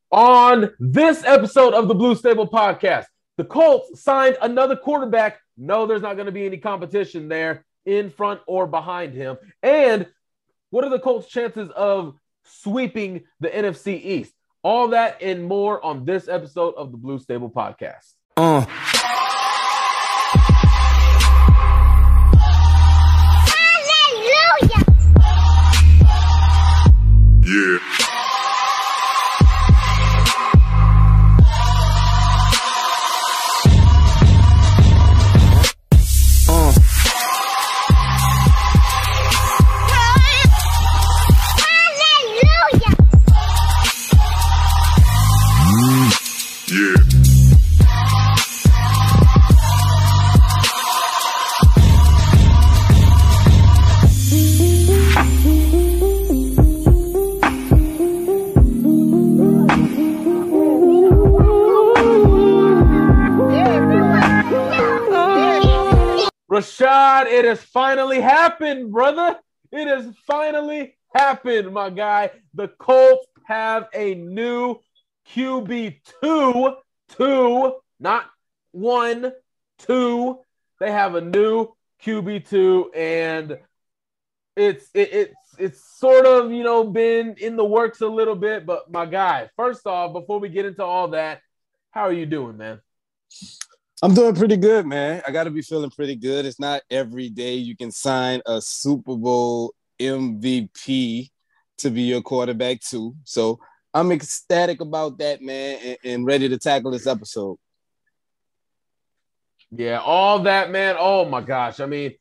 On this episode of the Blue Stable Podcast, the Colts signed another quarterback. No, there's not going to be any competition there in front or behind him. And what are the Colts' chances of sweeping the NFC East? All that and more on this episode of the Blue Stable Podcast. Hallelujah! Yeah. Rashad, it has finally happened, brother. It has finally happened, my guy. The Colts have a new QB2, not 1, 2. They have a new QB2, and it's sort of, been in the works a little bit. But my guy, first off, before we get into all that, how are you doing, man? I'm doing pretty good, man. I got to be feeling pretty good. It's not every day you can sign a Super Bowl MVP to be your quarterback too. So I'm ecstatic about that, man, and ready to tackle this episode. Yeah, all that, man. Oh, my gosh. I mean,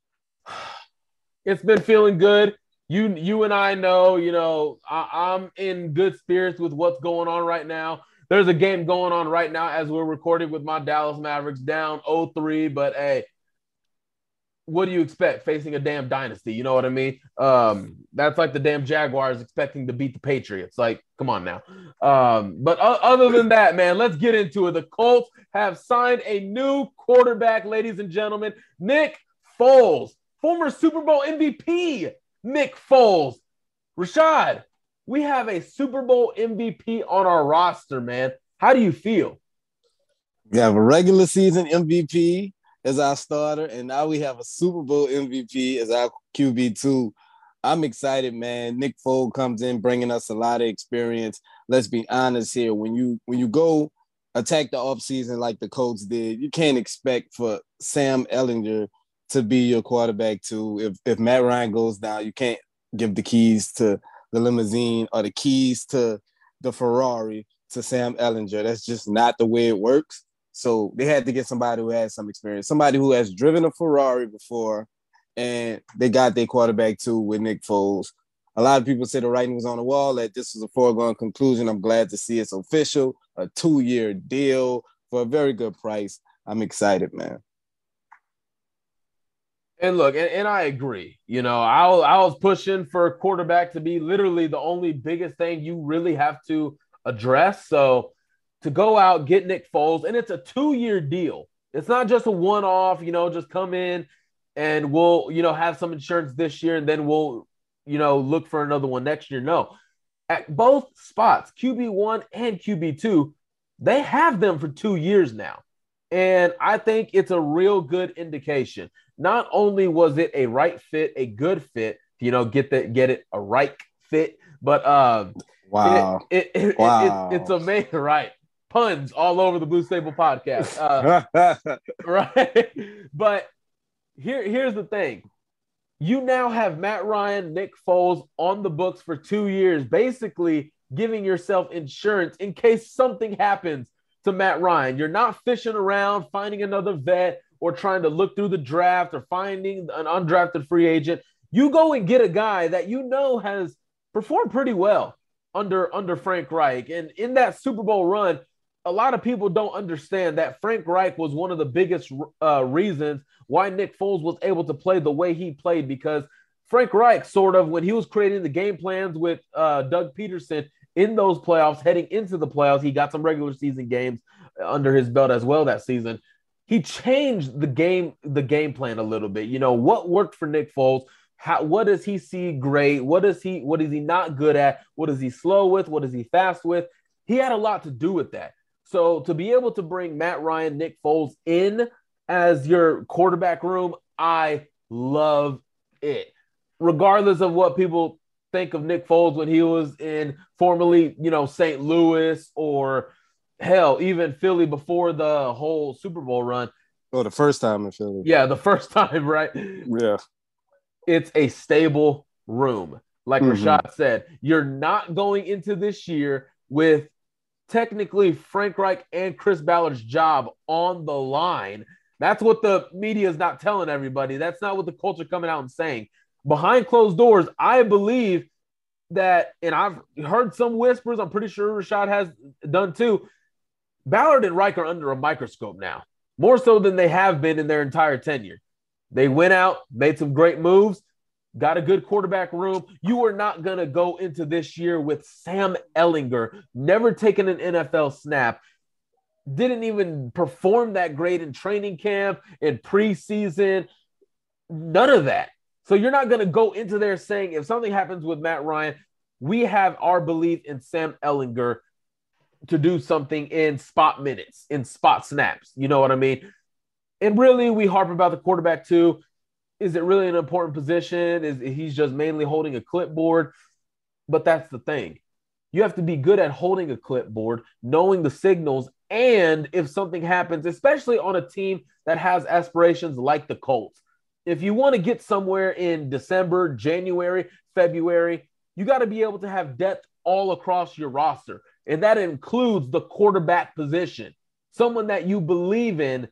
it's been feeling good. You and I know, I'm in good spirits with what's going on right now. There's a game going on right now as we're recording with my Dallas Mavericks down 0-3, but hey, what do you expect facing a damn dynasty? You know what I mean? That's like the damn Jaguars expecting to beat the Patriots. Like, come on now. But other than that, man, let's get into it. The Colts have signed a new quarterback, ladies and gentlemen, Nick Foles, former Super Bowl MVP, Nick Foles. Rashad, we have a Super Bowl MVP on our roster, man. How do you feel? We have a regular season MVP as our starter, and now we have a Super Bowl MVP as our QB2. I'm excited, man. Nick Foles comes in bringing us a lot of experience. Let's be honest here. When you go attack the offseason like the Colts did, you can't expect for Sam Ehlinger to be your quarterback too. If Matt Ryan goes down, you can't give the keys to the limousine or the keys to the Ferrari to Sam Ehlinger. That's just not the way it works. So they had to get somebody who has some experience, somebody who has driven a Ferrari before, and they got their quarterback too with Nick Foles. A lot of people say the writing was on the wall, that this was a foregone conclusion. I'm glad to see it's official, a 2-year deal for a very good price. I'm excited, man. And look, and I agree. I was pushing for a quarterback to be literally the only biggest thing you really have to address. So to go out, get Nick Foles, and it's a 2-year deal. It's not just a one-off, just come in and we'll, have some insurance this year and then we'll, look for another one next year. No. At both spots, QB1 and QB2, they have them for 2 years now. And I think it's a real good indication. Not only was it a right fit, a good fit, get it a right fit, but wow, it's amazing, right? Puns all over the Blue Stable Podcast, right? But here's the thing: you now have Matt Ryan, Nick Foles on the books for 2 years, basically giving yourself insurance in case something happens to Matt Ryan. You're not fishing around, finding another vet, or trying to look through the draft or finding an undrafted free agent. You go and get a guy that has performed pretty well under Frank Reich. And in that Super Bowl run, a lot of people don't understand that Frank Reich was one of the biggest reasons why Nick Foles was able to play the way he played, because Frank Reich sort of, when he was creating the game plans with Doug Peterson in those playoffs, heading into the playoffs, he got some regular season games under his belt as well that season. He changed the game plan a little bit. What worked for Nick Foles? What does he see great? What is he not good at? What is he slow with? What is he fast with? He had a lot to do with that. So to be able to bring Matt Ryan, Nick Foles in as your quarterback room, I love it. Regardless of what people think of Nick Foles when he was in formerly, St. Louis or hell, even Philly before the whole Super Bowl run. Oh, the first time in Philly. Yeah, the first time, right? Yeah. It's a stable room. Like Rashad said, you're not going into this year with technically Frank Reich and Chris Ballard's job on the line. That's what the media is not telling everybody. That's not what the culture coming out and saying. Behind closed doors, I believe that, and I've heard some whispers, I'm pretty sure Rashad has done too, Ballard and Reich are under a microscope now, more so than they have been in their entire tenure. They went out, made some great moves, got a good quarterback room. You are not going to go into this year with Sam Ehlinger, never taken an NFL snap, didn't even perform that great in training camp, in preseason, none of that. So you're not going to go into there saying if something happens with Matt Ryan, we have our belief in Sam Ehlinger to do something in spot minutes, in spot snaps. You know what I mean? And really, we harp about the quarterback too. Is it really an important position? Is he's just mainly holding a clipboard? But that's the thing. You have to be good at holding a clipboard, knowing the signals, and if something happens, especially on a team that has aspirations like the Colts, if you want to get somewhere in December, January, February, you got to be able to have depth all across your roster. And that includes the quarterback position, someone that you believe in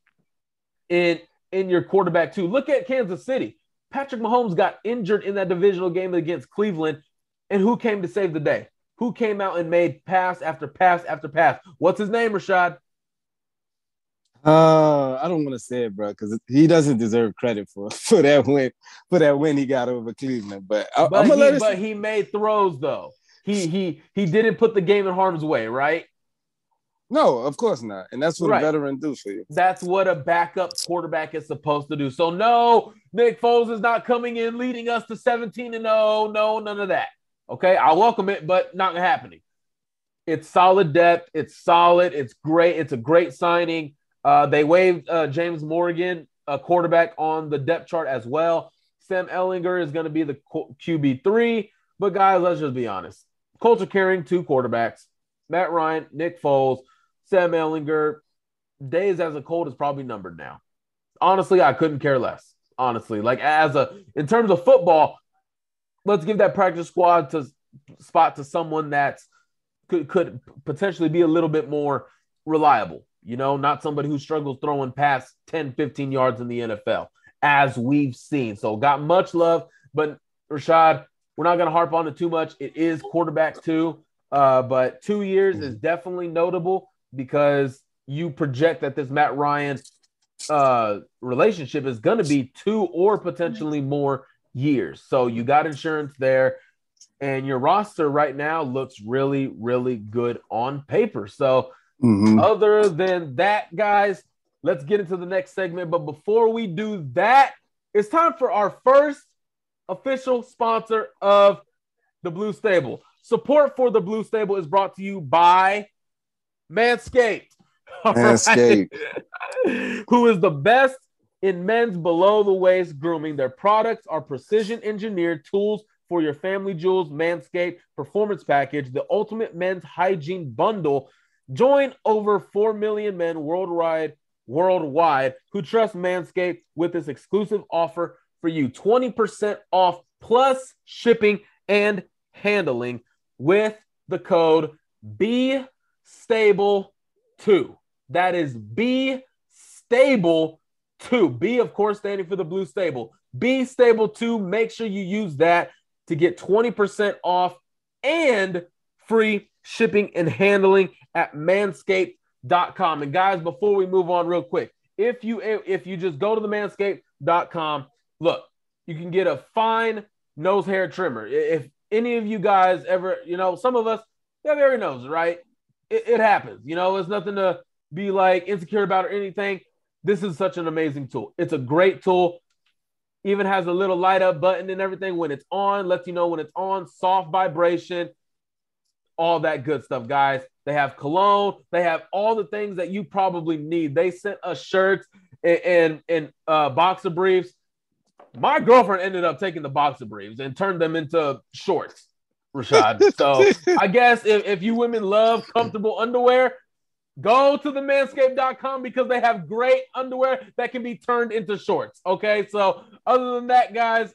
your quarterback too. Look at Kansas City. Patrick Mahomes got injured in that divisional game against Cleveland. And who came to save the day? Who came out and made pass after pass after pass? What's his name, Rashad? I don't want to say it, bro, because he doesn't deserve credit for that win he got over Cleveland. But he made throws though. He didn't put the game in harm's way, right? No, of course not. And that's what a veteran do for you. That's what a backup quarterback is supposed to do. So no, Nick Foles is not coming in leading us to 17-0. No, none of that. Okay, I'll welcome it, but not happening. It's solid depth. It's solid. It's great. It's a great signing. They waived James Morgan, a quarterback, on the depth chart as well. Sam Ehlinger is going to be the QB3. But, guys, let's just be honest. Colts are carrying two quarterbacks, Matt Ryan, Nick Foles, Sam Ehlinger. Days as a Colt is probably numbered now. Honestly, I couldn't care less. Honestly, like in terms of football, let's give that practice squad spot to someone that could potentially be a little bit more reliable. Not somebody who struggles throwing past 10, 15 yards in the NFL, as we've seen. So got much love, but Rashad, we're not going to harp on it too much. It is quarterback too, but 2 years is definitely notable because you project that this Matt Ryan relationship is going to be 2 or potentially more years. So you got insurance there, and your roster right now looks really, really good on paper. So other than that, guys, let's get into the next segment. But before we do that, it's time for our first official sponsor of the Blue Stable. Support for the Blue Stable is brought to you by Manscaped. Manscaped. Right? Who is the best in men's below-the-waist grooming. Their products are precision-engineered tools for your family jewels. Manscaped Performance Package, the ultimate men's hygiene bundle. Join over 4 million men worldwide who trust Manscaped with this exclusive offer for you. 20% off plus shipping and handling with the code BSTABLE2. That is BSTABLE2. B, of course, standing for the Blue Stable. BSTABLE2. Make sure you use that to get 20% off and free shipping and handling at manscaped.com. And guys, before we move on real quick, if you just go to the manscaped.com, look, you can get a fine nose hair trimmer. If any of you guys ever, some of us have hairy noses, right? It happens. It's nothing to be like insecure about or anything. This is such an amazing tool. It's a great tool. Even has a little light up button and everything when it's on, lets you know when it's on, soft vibration. all that good stuff, guys. They have cologne. They have all the things that you probably need. They sent us shirts and boxer briefs. My girlfriend ended up taking the boxer briefs and turned them into shorts, Rashad. So I guess if you women love comfortable underwear, go to the manscaped.com because they have great underwear that can be turned into shorts. Okay, so other than that, guys,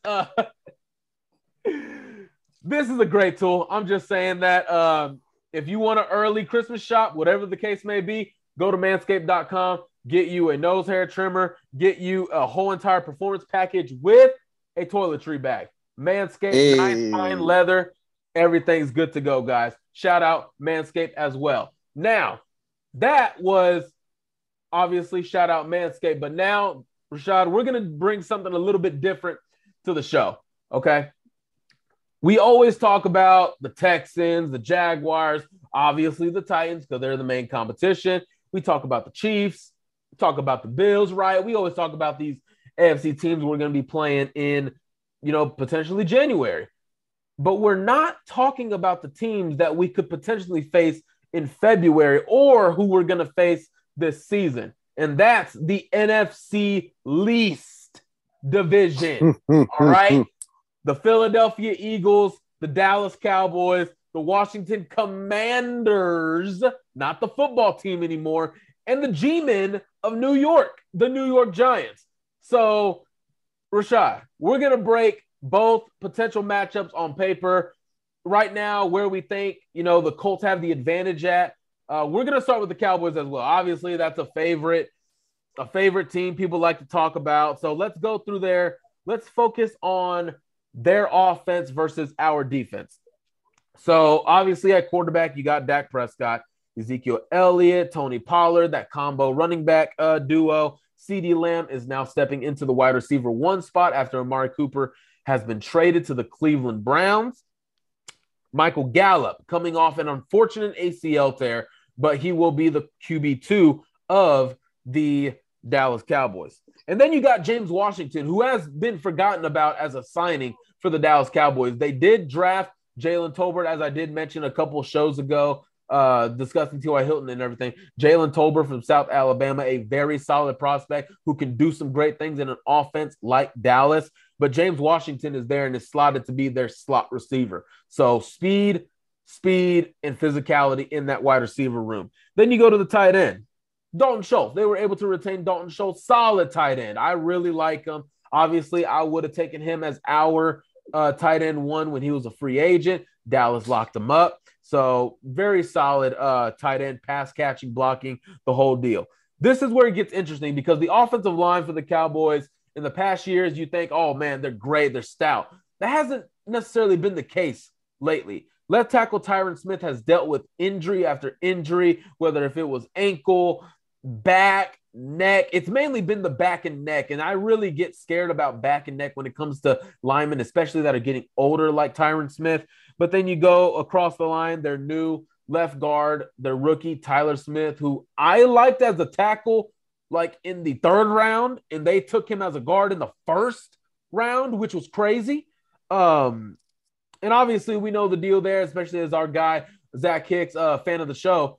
this is a great tool. I'm just saying that if you want an early Christmas shop, whatever the case may be, go to manscaped.com, get you a nose hair trimmer, get you a whole entire performance package with a toiletry bag. Manscaped, nice fine leather. Everything's good to go, guys. Shout out Manscaped as well. Now, that was obviously shout out Manscaped, but now, Rashad, we're going to bring something a little bit different to the show, okay? We always talk about the Texans, the Jaguars, obviously the Titans because they're the main competition. We talk about the Chiefs, talk about the Bills, right? We always talk about these AFC teams we're going to be playing in, potentially January. But we're not talking about the teams that we could potentially face in February or who we're going to face this season. And that's the NFC least division, all right? The Philadelphia Eagles, the Dallas Cowboys, the Washington Commanders, not the football team anymore, and the G-Men of New York, the New York Giants. So, Rashad, we're going to break both potential matchups on paper. Right now, where we think, the Colts have the advantage at. We're going to start with the Cowboys as well. Obviously, that's a favorite team people like to talk about. So let's go through there. Let's focus on their offense versus our defense. So obviously at quarterback, you got Dak Prescott, Ezekiel Elliott, Tony Pollard, that combo running back duo. CeeDee Lamb is now stepping into the wide receiver 1 spot after Amari Cooper has been traded to the Cleveland Browns. Michael Gallup coming off an unfortunate ACL tear, but he will be the QB2 of the Dallas Cowboys. And then you got James Washington, who has been forgotten about as a signing for the Dallas Cowboys. They did draft Jalen Tolbert, as I did mention a couple of shows ago, discussing T.Y. Hilton and everything. Jalen Tolbert from South Alabama, a very solid prospect who can do some great things in an offense like Dallas. But James Washington is there and is slotted to be their slot receiver. So speed, and physicality in that wide receiver room. Then you go to the tight end. Dalton Schultz. They were able to retain Dalton Schultz, solid tight end. I really like him. Obviously, I would have taken him as our tight end 1 when he was a free agent. Dallas locked him up. So very solid tight end, pass catching, blocking, the whole deal. This is where it gets interesting because the offensive line for the Cowboys in the past years, you think, oh man, they're great, they're stout. That hasn't necessarily been the case lately. Left tackle Tyron Smith has dealt with injury after injury, whether if it was ankle, back, neck. It's mainly been the back and neck. And I really get scared about back and neck when it comes to linemen, especially that are getting older like Tyron Smith. But then you go across the line, their new left guard, their rookie, Tyler Smith, who I liked as a tackle like in the 3rd round, and they took him as a guard in the 1st round, which was crazy. And obviously we know the deal there, especially as our guy, Zach Hicks, fan of the show.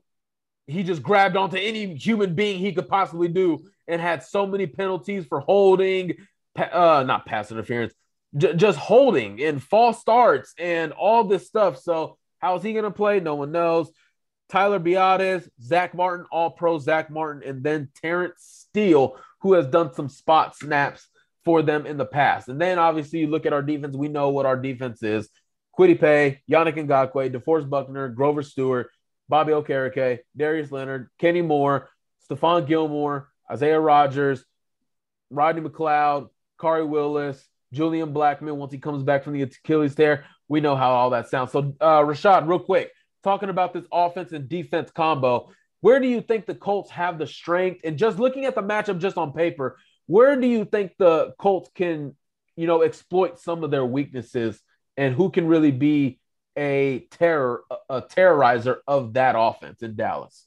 He just grabbed onto any human being he could possibly do and had so many penalties for holding, not pass interference, just holding and false starts and all this stuff. So how is he going to play? No one knows. Tyler Biadasz, Zach Martin, all-pro Zach Martin, and then Terrence Steele, who has done some spot snaps for them in the past. And then obviously you look at our defense. We know what our defense is. Kwity Paye, Yannick Ngakoue, DeForest Buckner, Grover Stewart, Bobby Okereke, Darius Leonard, Kenny Moore, Stephon Gilmore, Isaiah Rodgers, Rodney McLeod, Kari Willis, Julian Blackmon once he comes back from the Achilles tear. We know how all that sounds. So, Rashad, real quick, talking about this offense and defense combo, where do you think the Colts have the strength? And just looking at the matchup just on paper, where do you think the Colts can, exploit some of their weaknesses and who can really be a terrorizer of that offense in Dallas?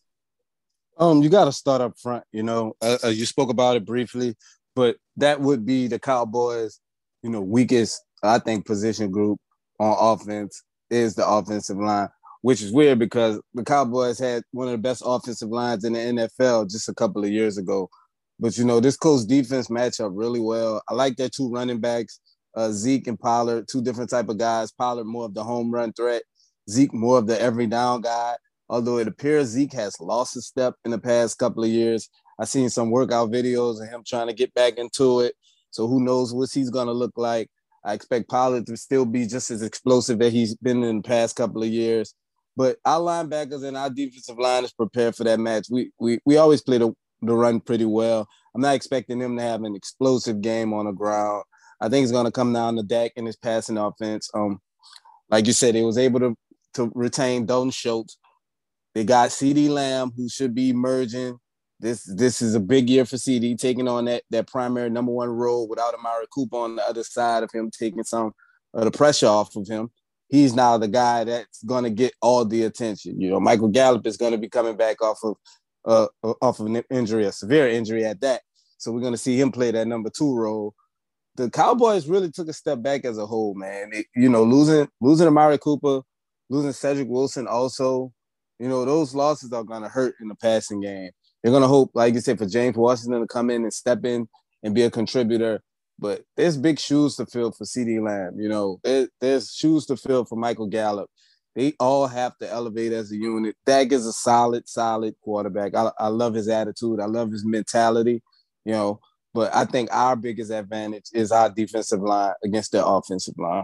You got to start up front, you spoke about it briefly, but that would be the Cowboys, weakest, I think, position group on offense is the offensive line. which is weird because the Cowboys had one of the best offensive lines in the NFL just a couple of years ago. But, this Colts defense match up really well. I like their two running backs, Zeke and Pollard, two different type of guys. Pollard more of the home run threat. Zeke more of the every down guy. Although it appears Zeke has lost a step in the past couple of years. I've seen some workout videos of him trying to get back into it. So who knows what he's going to look like. I expect Pollard to still be just as explosive as he's been in the past couple of years. But our linebackers and our defensive line is prepared for that match. We always play the run pretty well. I'm not expecting them to have an explosive game on the ground. I think it's going to come down to Dak and his passing offense. Like you said, they was able to retain Dalton Schultz. They got CeeDee Lamb, who should be emerging. This is a big year for CeeDee, taking on that primary number one role without Amari Cooper on the other side of him, taking some of the pressure off of him. He's now the guy that's going to get all the attention. Michael Gallup is going to be coming back off of an injury, a severe injury at that. So we're going to see him play that number two role. The Cowboys really took a step back as a whole, man. Losing Amari Cooper, losing Cedric Wilson also, those losses are going to hurt in the passing game. They're going to hope, like you said, for James Washington to come in and step in and be a contributor. But there's big shoes to fill for CeeDee Lamb. There's shoes to fill for Michael Gallup. They all have to elevate as a unit. Dak is a solid quarterback. I love his attitude. I love his mentality, But I think our biggest advantage is our defensive line against their offensive line.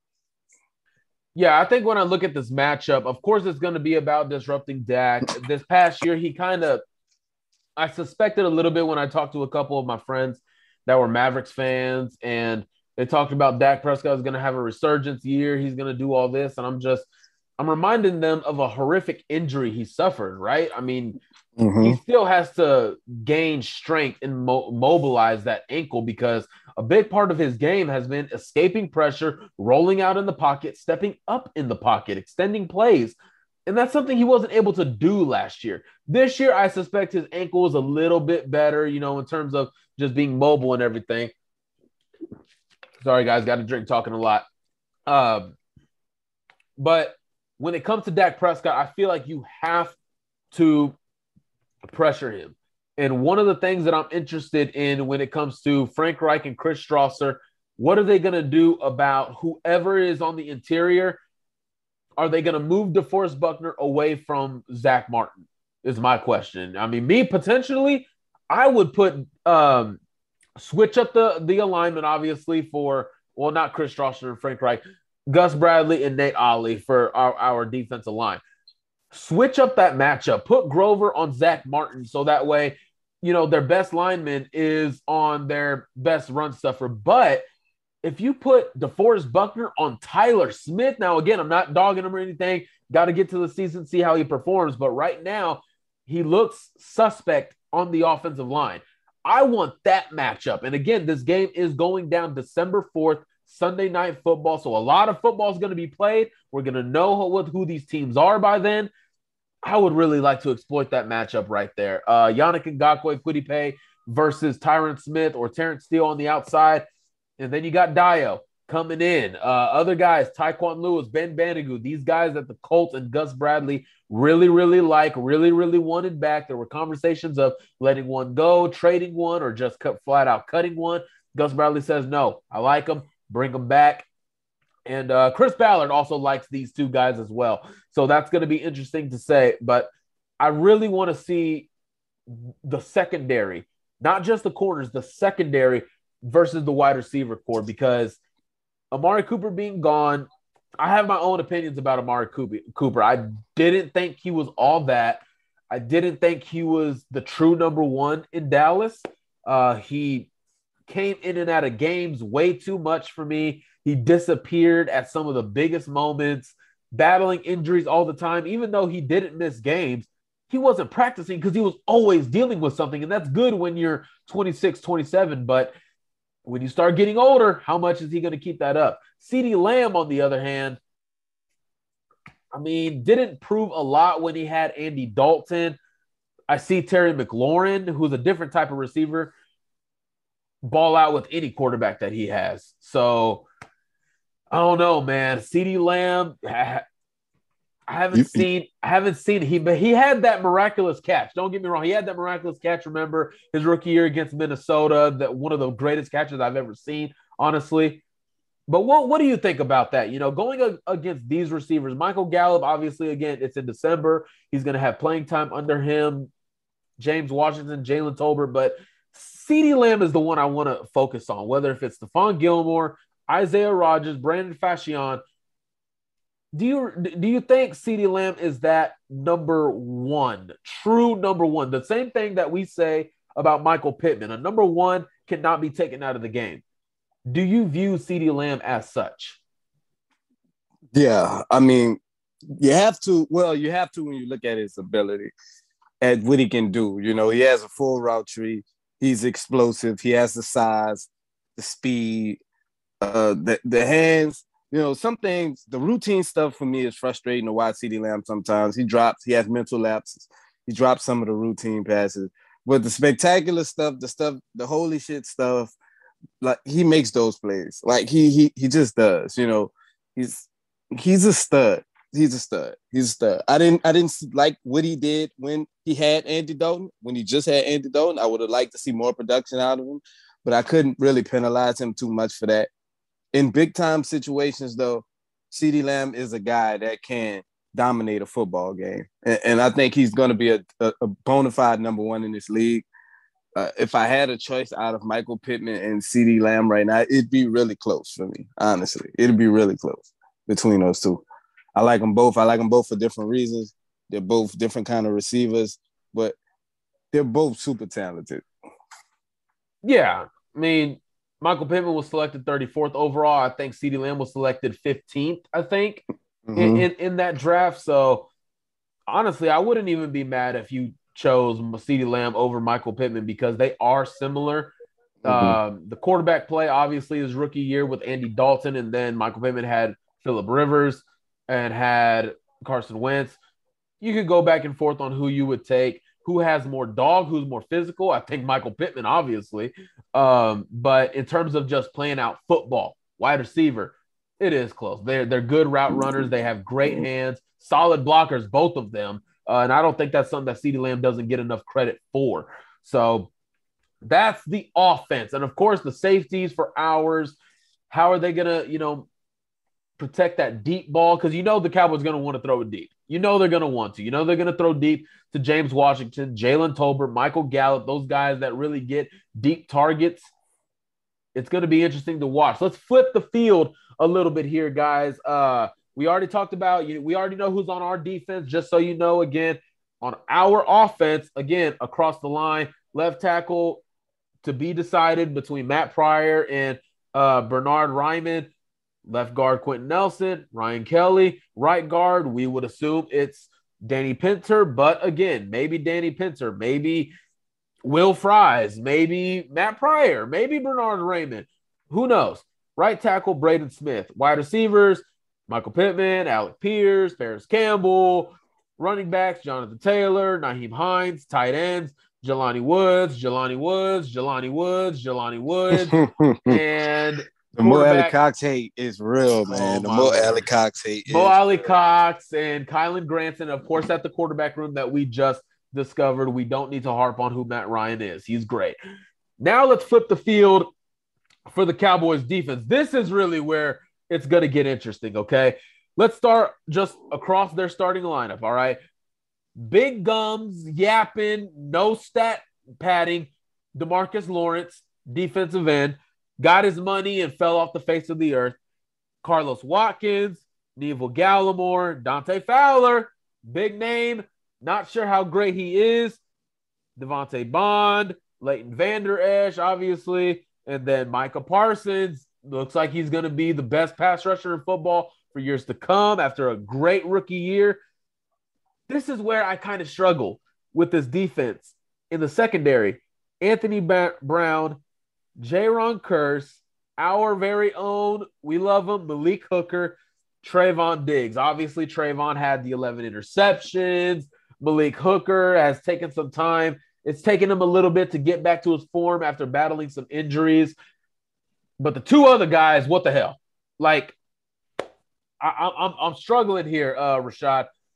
Yeah, I think when I look at this matchup, of course, it's going to be about disrupting Dak. This past year, I suspected a little bit when I talked to a couple of my friends that were Mavericks fans, and they talked about Dak Prescott is going to have a resurgence year. He's going to do all this. And I'm reminding them of a horrific injury he suffered, right? I mean, he still has to gain strength and mobilize that ankle because a big part of his game has been escaping pressure, rolling out in the pocket, stepping up in the pocket, extending plays. And that's something he wasn't able to do last year. This year, I suspect his ankle is a little bit better, in terms of just being mobile and everything. Sorry, guys, got a drink talking a lot. But when it comes to Dak Prescott, I feel like you have to pressure him. And one of the things that I'm interested in when it comes to Frank Reich and Chris Strausser, what are they going to do about whoever is on the interior? Are they going to move DeForest Buckner away from Zach Martin is my question. I mean, potentially, I would switch up the alignment, obviously, for, not Chris Strausser and Frank Reich, Gus Bradley and Nate Ollie for our defensive line. Switch up that matchup. Put Grover on Zach Martin so that way, their best lineman is on their best run stuffer. But if you put DeForest Buckner on Tyler Smith, now, again, I'm not dogging him or anything. Got to get to the season, see how he performs. But right now, he looks suspect on the offensive line. I want that matchup. And again, this game is going down December 4th, Sunday Night Football. So a lot of football is going to be played. We're going to know who these teams are by then. I would really like to exploit that matchup right there. Yannick Ngakoue, Kwity versus Tyron Smith or Terrence Steele on the outside. And then you got Dio coming in. Other guys, Tyquan Lewis, Ben Bandigoud, these guys that the Colts and Gus Bradley really, really really wanted back. There were conversations of letting one go, trading one, or just flat out cutting one. Gus Bradley says, no, I like them, bring them back. And Chris Ballard also likes these two guys as well. So that's going to be interesting to say. But I really want to see the secondary, not just the corners, the secondary versus the wide receiver core, because Amari Cooper being gone, I have my own opinions about Amari Cooper. I didn't think he was all that. I didn't think he was the true number one in Dallas. He came in and out of games way too much for me. He disappeared at some of the biggest moments, battling injuries all the time. Even though he didn't miss games, he wasn't practicing because he was always dealing with something. And that's good when you're 26, 27. But when you start getting older, how much is he going to keep that up? CeeDee Lamb, on the other hand, I mean, didn't prove a lot when he had Andy Dalton. I see Terry McLaurin, who's a different type of receiver, ball out with any quarterback that he has. So, I don't know, man. CeeDee Lamb, I haven't seen but he had that miraculous catch. Don't get me wrong. He had that miraculous catch. Remember his rookie year against Minnesota, that one of the greatest catches I've ever seen, honestly. But what do you think about that? Going against these receivers, Michael Gallup, obviously, again, it's in December. He's going to have playing time under him, James Washington, Jalen Tolbert. But CeeDee Lamb is the one I want to focus on, whether if it's Stephon Gilmore, Isaiah Rodgers, Brandon Fashion. Do you think CeeDee Lamb is that number one, true number one? The same thing that we say about Michael Pittman. A number one cannot be taken out of the game. Do you view CeeDee Lamb as such? Yeah, I mean, you have to when you look at his ability, at what he can do. He has a full route tree. He's explosive. He has the size, the speed, the hands. Some things, the routine stuff for me is frustrating to watch CeeDee Lamb sometimes. He has mental lapses. He drops some of the routine passes. But the spectacular stuff, the holy shit stuff, like he makes those plays. Like he just does. He's a stud. He's a stud. I didn't like what he did when he had Andy Dalton. When he just had Andy Dalton, I would have liked to see more production out of him, but I couldn't really penalize him too much for that. In big time situations, though, CeeDee Lamb is a guy that can dominate a football game, and I think he's going to be a bona fide number one in this league. If I had a choice out of Michael Pittman and CeeDee Lamb right now, it'd be really close for me. Honestly, it'd be really close between those two. I like them both. I like them both for different reasons. They're both different kind of receivers, but they're both super talented. Yeah, I mean, Michael Pittman was selected 34th overall. I think CeeDee Lamb was selected 15th, I think, in that draft. So, honestly, I wouldn't even be mad if you chose CeeDee Lamb over Michael Pittman because they are similar. The quarterback play, obviously, his rookie year with Andy Dalton, and then Michael Pittman had Phillip Rivers and had Carson Wentz. You could go back and forth on who you would take. Who has more dog, who's more physical? I think Michael Pittman, obviously. But in terms of just playing out football, wide receiver, it is close. They're good route runners. They have great hands, solid blockers, both of them. And I don't think that's something that CeeDee Lamb doesn't get enough credit for. So that's the offense. And, of course, the safeties for ours. How are they going to, protect that deep ball? Because the Cowboys are going to want to throw it deep. They're going to want to. They're going to throw deep to James Washington, Jalen Tolbert, Michael Gallup, those guys that really get deep targets. It's going to be interesting to watch. Let's flip the field a little bit here, guys. We already talked about, we already know who's on our defense, just so you know, again, on our offense, again, across the line, left tackle to be decided between Matt Pryor and Bernhard Raimann. Left guard, Quentin Nelson, Ryan Kelly. Right guard, we would assume it's Danny Pinter. But again, maybe Danny Pinter, maybe Will Fries, maybe Matt Pryor, maybe Bernhard Raimann. Who knows? Right tackle, Braden Smith. Wide receivers, Michael Pittman, Alec Pierce, Paris Campbell. Running backs, Jonathan Taylor, Nyheim Hines. Tight ends, Jelani Woods. And the Mo Alie-Cox hate is real, man. The Mo Alie-Cox hate is Mo Alie-Cox and Kylan Granson, of course, at the quarterback room that we just discovered. We don't need to harp on who Matt Ryan is. He's great. Now let's flip the field for the Cowboys defense. This is really where it's going to get interesting, okay? Let's start just across their starting lineup, all right? Big gums, yapping, no stat padding, DeMarcus Lawrence, defensive end. Got his money and fell off the face of the earth. Carlos Watkins, Neville Gallimore, Dante Fowler, big name. Not sure how great he is. Devontae Bond, Leighton Vander Esch, obviously. And then Micah Parsons. Looks like he's going to be the best pass rusher in football for years to come after a great rookie year. This is where I kind of struggle with this defense. In the secondary, Anthony Brown, Jaron Kearse, our very own, we love him, Malik Hooker, Trayvon Diggs. Obviously, Trayvon had the 11 interceptions. Malik Hooker has taken some time. It's taken him a little bit to get back to his form after battling some injuries. But the two other guys, what the hell? Like, I'm struggling here, Rashad.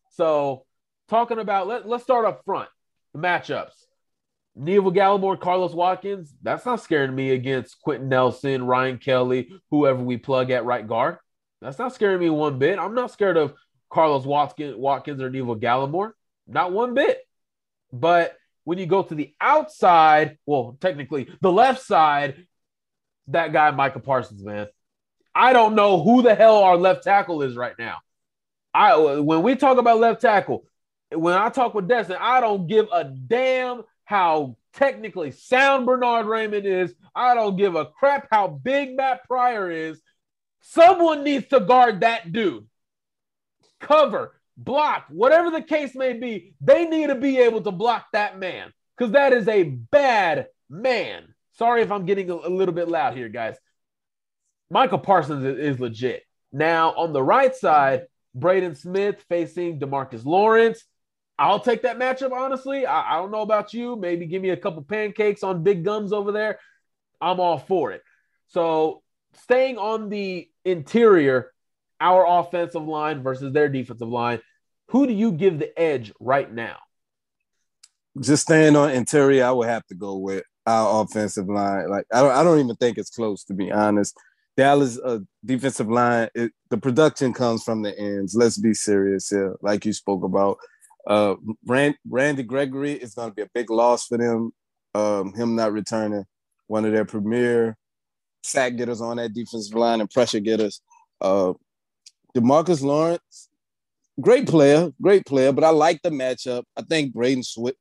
So talking about, let's start up front. The matchups. Neville Gallimore, Carlos Watkins, that's not scaring me against Quentin Nelson, Ryan Kelly, whoever we plug at right guard. That's not scaring me one bit. I'm not scared of Carlos Watkins or Neville Gallimore. Not one bit. But when you go to the outside, well, technically the left side, that guy, Micah Parsons, man. I don't know who the hell our left tackle is right now. When we talk about left tackle, when I talk with Destin, I don't give a damn how technically sound Bernard Raymond is. I don't give a crap how big Matt Pryor is. Someone needs to guard that dude. Cover, block, whatever the case may be, they need to be able to block that man because that is a bad man. Sorry if I'm getting a little bit loud here, guys. Michael Parsons is legit. Now, on the right side, Braden Smith facing DeMarcus Lawrence. I'll take that matchup, honestly. I don't know about you. Maybe give me a couple pancakes on big guns over there. I'm all for it. So staying on the interior, our offensive line versus their defensive line, who do you give the edge right now? Just staying on interior, I would have to go with our offensive line. Like I don't even think it's close, to be honest. Dallas defensive line, the production comes from the ends. Let's be serious here, like you spoke about. Randy Gregory is going to be a big loss for them. Him not returning, one of their premier sack getters on that defensive line and pressure getters. DeMarcus Lawrence, great player, but I like the matchup. I think Braden Smith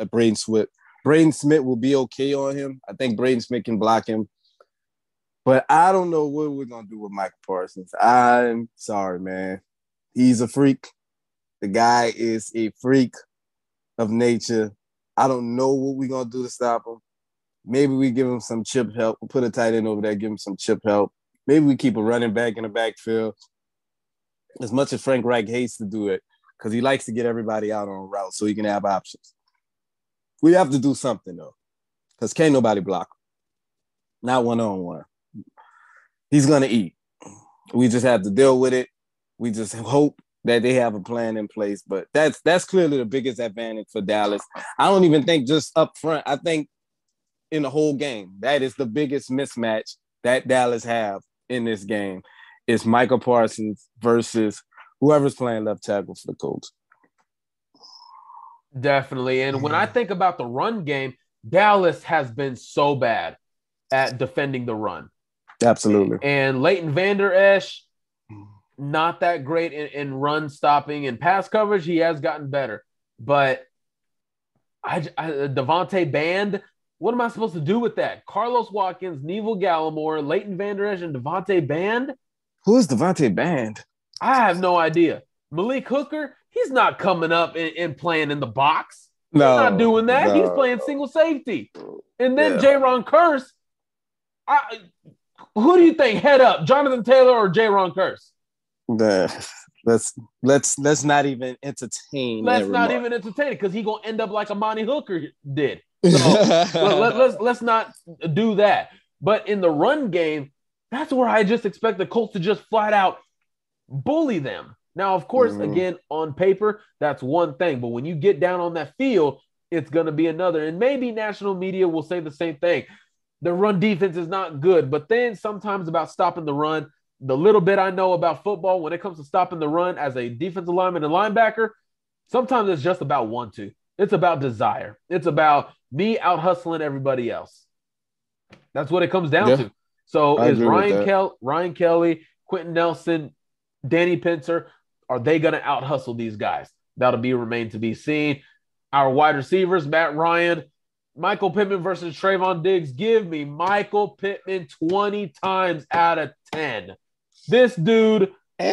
will be okay on him. I think Braden Smith can block him. But I don't know what we're going to do with Michael Parsons. I'm sorry, man. He's a freak. The guy is a freak of nature. I don't know what we're going to do to stop him. Maybe we give him some chip help. We'll put a tight end over there, give him some chip help. Maybe we keep a running back in the backfield. As much as Frank Reich hates to do it, because he likes to get everybody out on route so he can have options. We have to do something, though, because can't nobody block him. Not one-on-one. He's going to eat. We just have to deal with it. We just hope that they have a plan in place. But that's clearly the biggest advantage for Dallas. I don't even think just up front. I think in the whole game, that is the biggest mismatch that Dallas have in this game is Michael Parsons versus whoever's playing left tackle for the Colts. Definitely. And when I think about the run game, Dallas has been so bad at defending the run. Absolutely. And Leighton Vander Esch, not that great in run stopping and pass coverage. He has gotten better. But Devontae Band, what am I supposed to do with that? Carlos Watkins, Neville Gallimore, Leighton Vander Esch, and Devontae Band? Who is Devontae Band? I have no idea. Malik Hooker, he's not coming up and playing in the box. He's not doing that. He's playing single safety. And then Jaron Kearse, who do you think head up, Jonathan Taylor or Jaron Kearse? Let's not even entertain. Let's not even entertain it because he's gonna end up like Amani Hooker did. So let's not do that. But in the run game, that's where I just expect the Colts to just flat out bully them. Now, of course, again, on paper, that's one thing. But when you get down on that field, it's going to be another. And maybe national media will say the same thing. The run defense is not good. But then sometimes about stopping the run, the little bit I know about football, when it comes to stopping the run as a defensive lineman and linebacker, sometimes it's just about 1-2. It's about desire. It's about me out hustling everybody else. That's what it comes down to. So is Ryan Kelly, Quentin Nelson, Danny Pinter, are they going to out hustle these guys? That'll remain to be seen. Our wide receivers, Matt Ryan, Michael Pittman versus Trayvon Diggs. Give me Michael Pittman 20 times out of 10. This dude,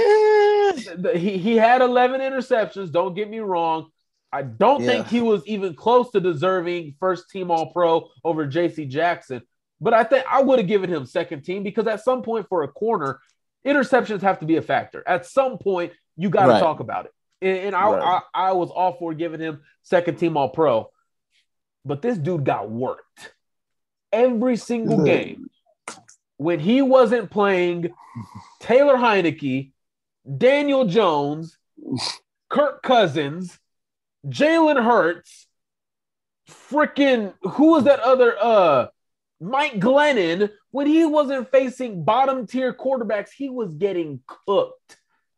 he had 11 interceptions. Don't get me wrong. I don't think he was even close to deserving first team All-Pro over J.C. Jackson. But I think I would have given him second team because at some point for a corner, interceptions have to be a factor. At some point, you got to talk about it. And I was all for giving him second team All-Pro. But this dude got worked every single game. When he wasn't playing, Taylor Heineke, Daniel Jones, Kirk Cousins, Jalen Hurts, freaking who was that other Mike Glennon, when he wasn't facing bottom tier quarterbacks, he was getting cooked.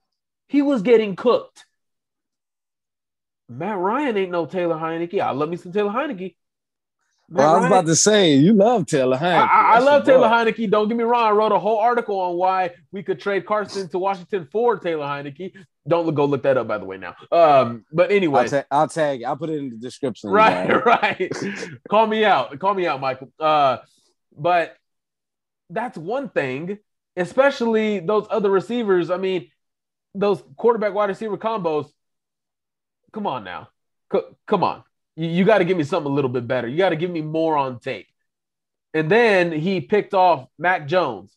Matt Ryan ain't no Taylor Heineke. I love me some Taylor Heineke. I was about to say, you love Taylor Heineke. I love Taylor Heineke. Don't get me wrong. I wrote a whole article on why we could trade Carson to Washington for Taylor Heineke. Don't go look that up, by the way, now. But anyway. I'll tag it. I'll put it in the description. Right. Call me out, Michael. But that's one thing, especially those other receivers. I mean, those quarterback wide receiver combos. Come on now. Come on. You got to give me something a little bit better. You got to give me more on tape. And then he picked off Mac Jones.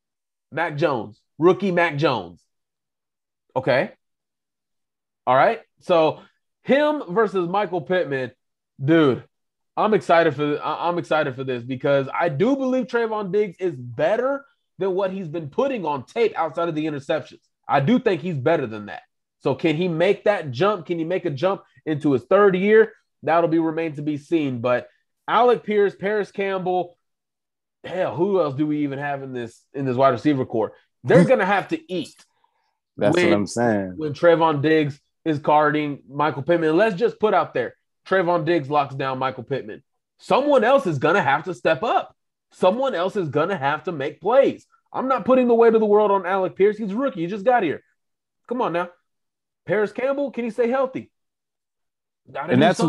Rookie Mac Jones. Okay. All right. So him versus Michael Pittman, dude, I'm excited for this because I do believe Trayvon Diggs is better than what he's been putting on tape outside of the interceptions. I do think he's better than that. So can he make that jump? Can he make a jump into his third year? That'll remain to be seen. But Alec Pierce, Paris Campbell, hell, who else do we even have in this wide receiver core? They're gonna have to eat. That's what I'm saying. When Trayvon Diggs is guarding Michael Pittman, let's just put out there, Trayvon Diggs locks down Michael Pittman. Someone else is gonna have to step up. Someone else is gonna have to make plays. I'm not putting the weight of the world on Alec Pierce. He's a rookie. He just got here. Come on now. Paris Campbell, can he stay healthy? And that's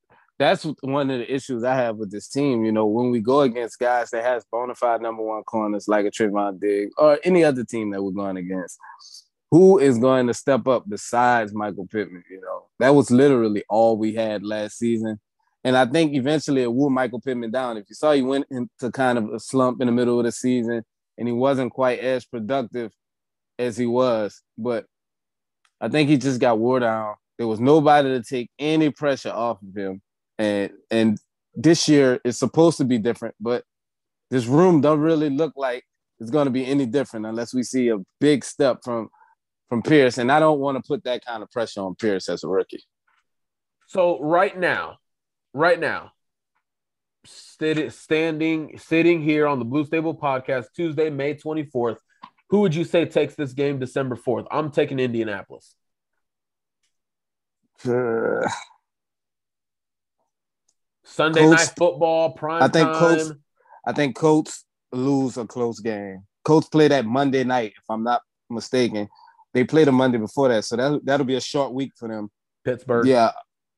one of the issues I have with this team. You know, when we go against guys that has bona fide number one corners like a Trayvon Diggs or any other team that we're going against, who is going to step up besides Michael Pittman? You know, that was literally all we had last season. And I think eventually it wore Michael Pittman down. If you saw, he went into kind of a slump in the middle of the season and he wasn't quite as productive as he was. But I think he just got wore down. There was nobody to take any pressure off of him. And this year is supposed to be different, but this room don't really look like it's going to be any different unless we see a big step from Pierce. And I don't want to put that kind of pressure on Pierce as a rookie. So right now, sitting here on the Blue Stable podcast, Tuesday, May 24th, who would you say takes this game December 4th? I'm taking Indianapolis. Sunday Colts, night football, prime time. I think Colts lose a close game. Colts play that Monday night, if I'm not mistaken. They played the Monday before that, so that'll be a short week for them. Pittsburgh. Yeah.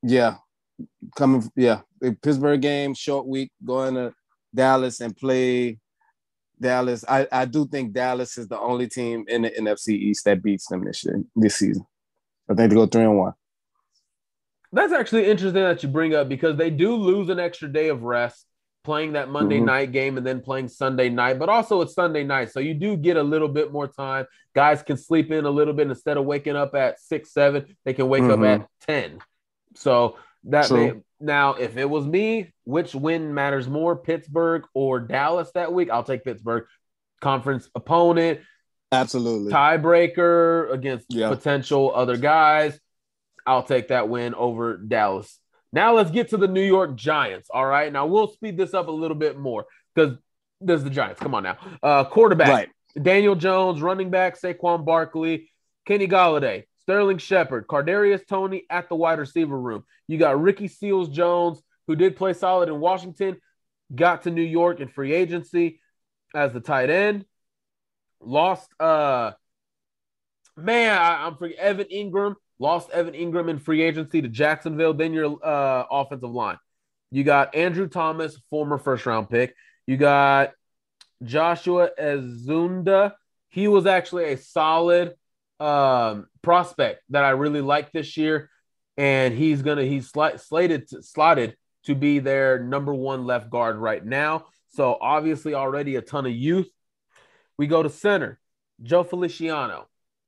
The Pittsburgh game, short week, going to Dallas and play Dallas. I do think Dallas is the only team in the NFC East that beats them this season. I think they go 3-1. That's actually interesting that you bring up because they do lose an extra day of rest playing that Monday night game and then playing Sunday night, but also it's Sunday night. So you do get a little bit more time. Guys can sleep in a little bit instead of waking up at 6, 7, they can wake up at 10. So now if it was me, which win matters more, Pittsburgh or Dallas that week? I'll take Pittsburgh. Conference opponent. Absolutely. Tiebreaker against potential other guys. I'll take that win over Dallas. Now let's get to the New York Giants. All right. Now we'll speed this up a little bit more because there's the Giants. Come on now. Quarterback, right. Daniel Jones, running back, Saquon Barkley, Kenny Golladay, Sterling Shepard, Kadarius Toney at the wide receiver room. You got Ricky Seals-Jones, who did play solid in Washington, got to New York in free agency as the tight end. Lost, I'm forgetting Evan Ingram. Lost Evan Ingram in free agency to Jacksonville. Then your offensive line. You got Andrew Thomas, former first-round pick. You got Joshua Ezunda. He was actually a solid prospect that I really like this year, and he's slotted to be their number one left guard right now. So obviously already a ton of youth. We go to center, Joe Feliciano.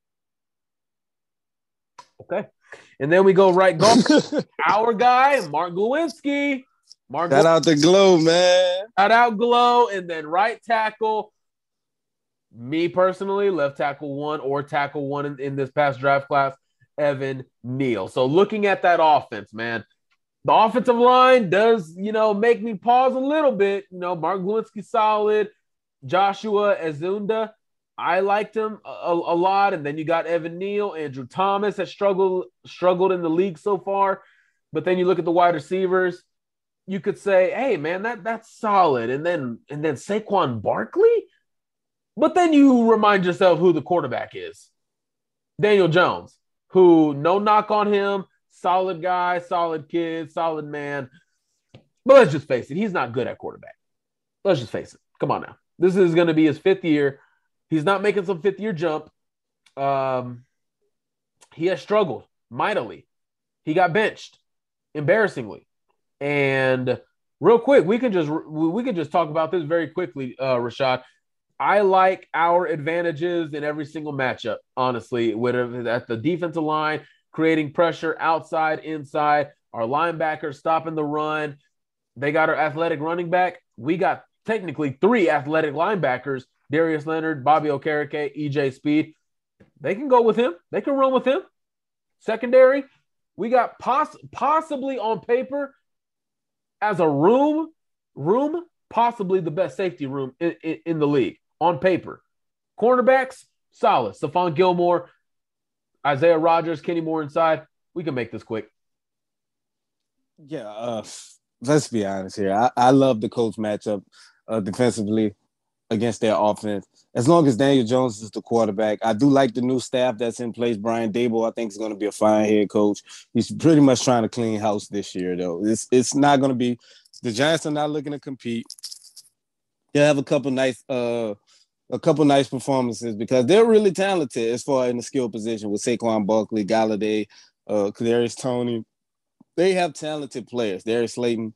Okay. And then we go right guard. Our guy, Mark Glowinski. Shout out to Glow, man. Shout out Glow. And then right tackle, me personally, left tackle one or tackle one in this past draft class, Evan Neal. So looking at that offense, man, the offensive line does, make me pause a little bit. Mark Glowinski solid. Joshua Azunda, I liked him a lot. And then you got Evan Neal, Andrew Thomas has struggled in the league so far. But then you look at the wide receivers, you could say, hey, man, that's solid. And then Saquon Barkley. But then you remind yourself who the quarterback is. Daniel Jones, who, no knock on him, solid guy, solid kid, solid man. But let's just face it, he's not good at quarterback. Let's just face it. Come on now. This is going to be his 5th year. He's not making some 5th-year jump. He has struggled mightily. He got benched, embarrassingly. And real quick, we can just talk about this very quickly, Rashad. I like our advantages in every single matchup, honestly, whether at the defensive line, creating pressure outside, inside, our linebackers stopping the run. They got our athletic running back. We got technically 3 athletic linebackers, Darius Leonard, Bobby Okereke, EJ Speed. They can go with him. They can run with him. Secondary, we got possibly on paper as a room, possibly the best safety room in the league on paper. Cornerbacks, solid. Stephon Gilmore, Isaiah Rodgers, Kenny Moore inside. We can make this quick. Yeah, let's be honest here. I love the Colts matchup defensively against their offense. As long as Daniel Jones is the quarterback, I do like the new staff that's in place. Brian Daboll, I think, is going to be a fine head coach. He's pretty much trying to clean house this year, though. It's not going to be – the Giants are not looking to compete. They'll have a couple nice performances because they're really talented as far in the skill position with Saquon Barkley, Galladay, Kadarius Toney. They have talented players. Darius Slayton.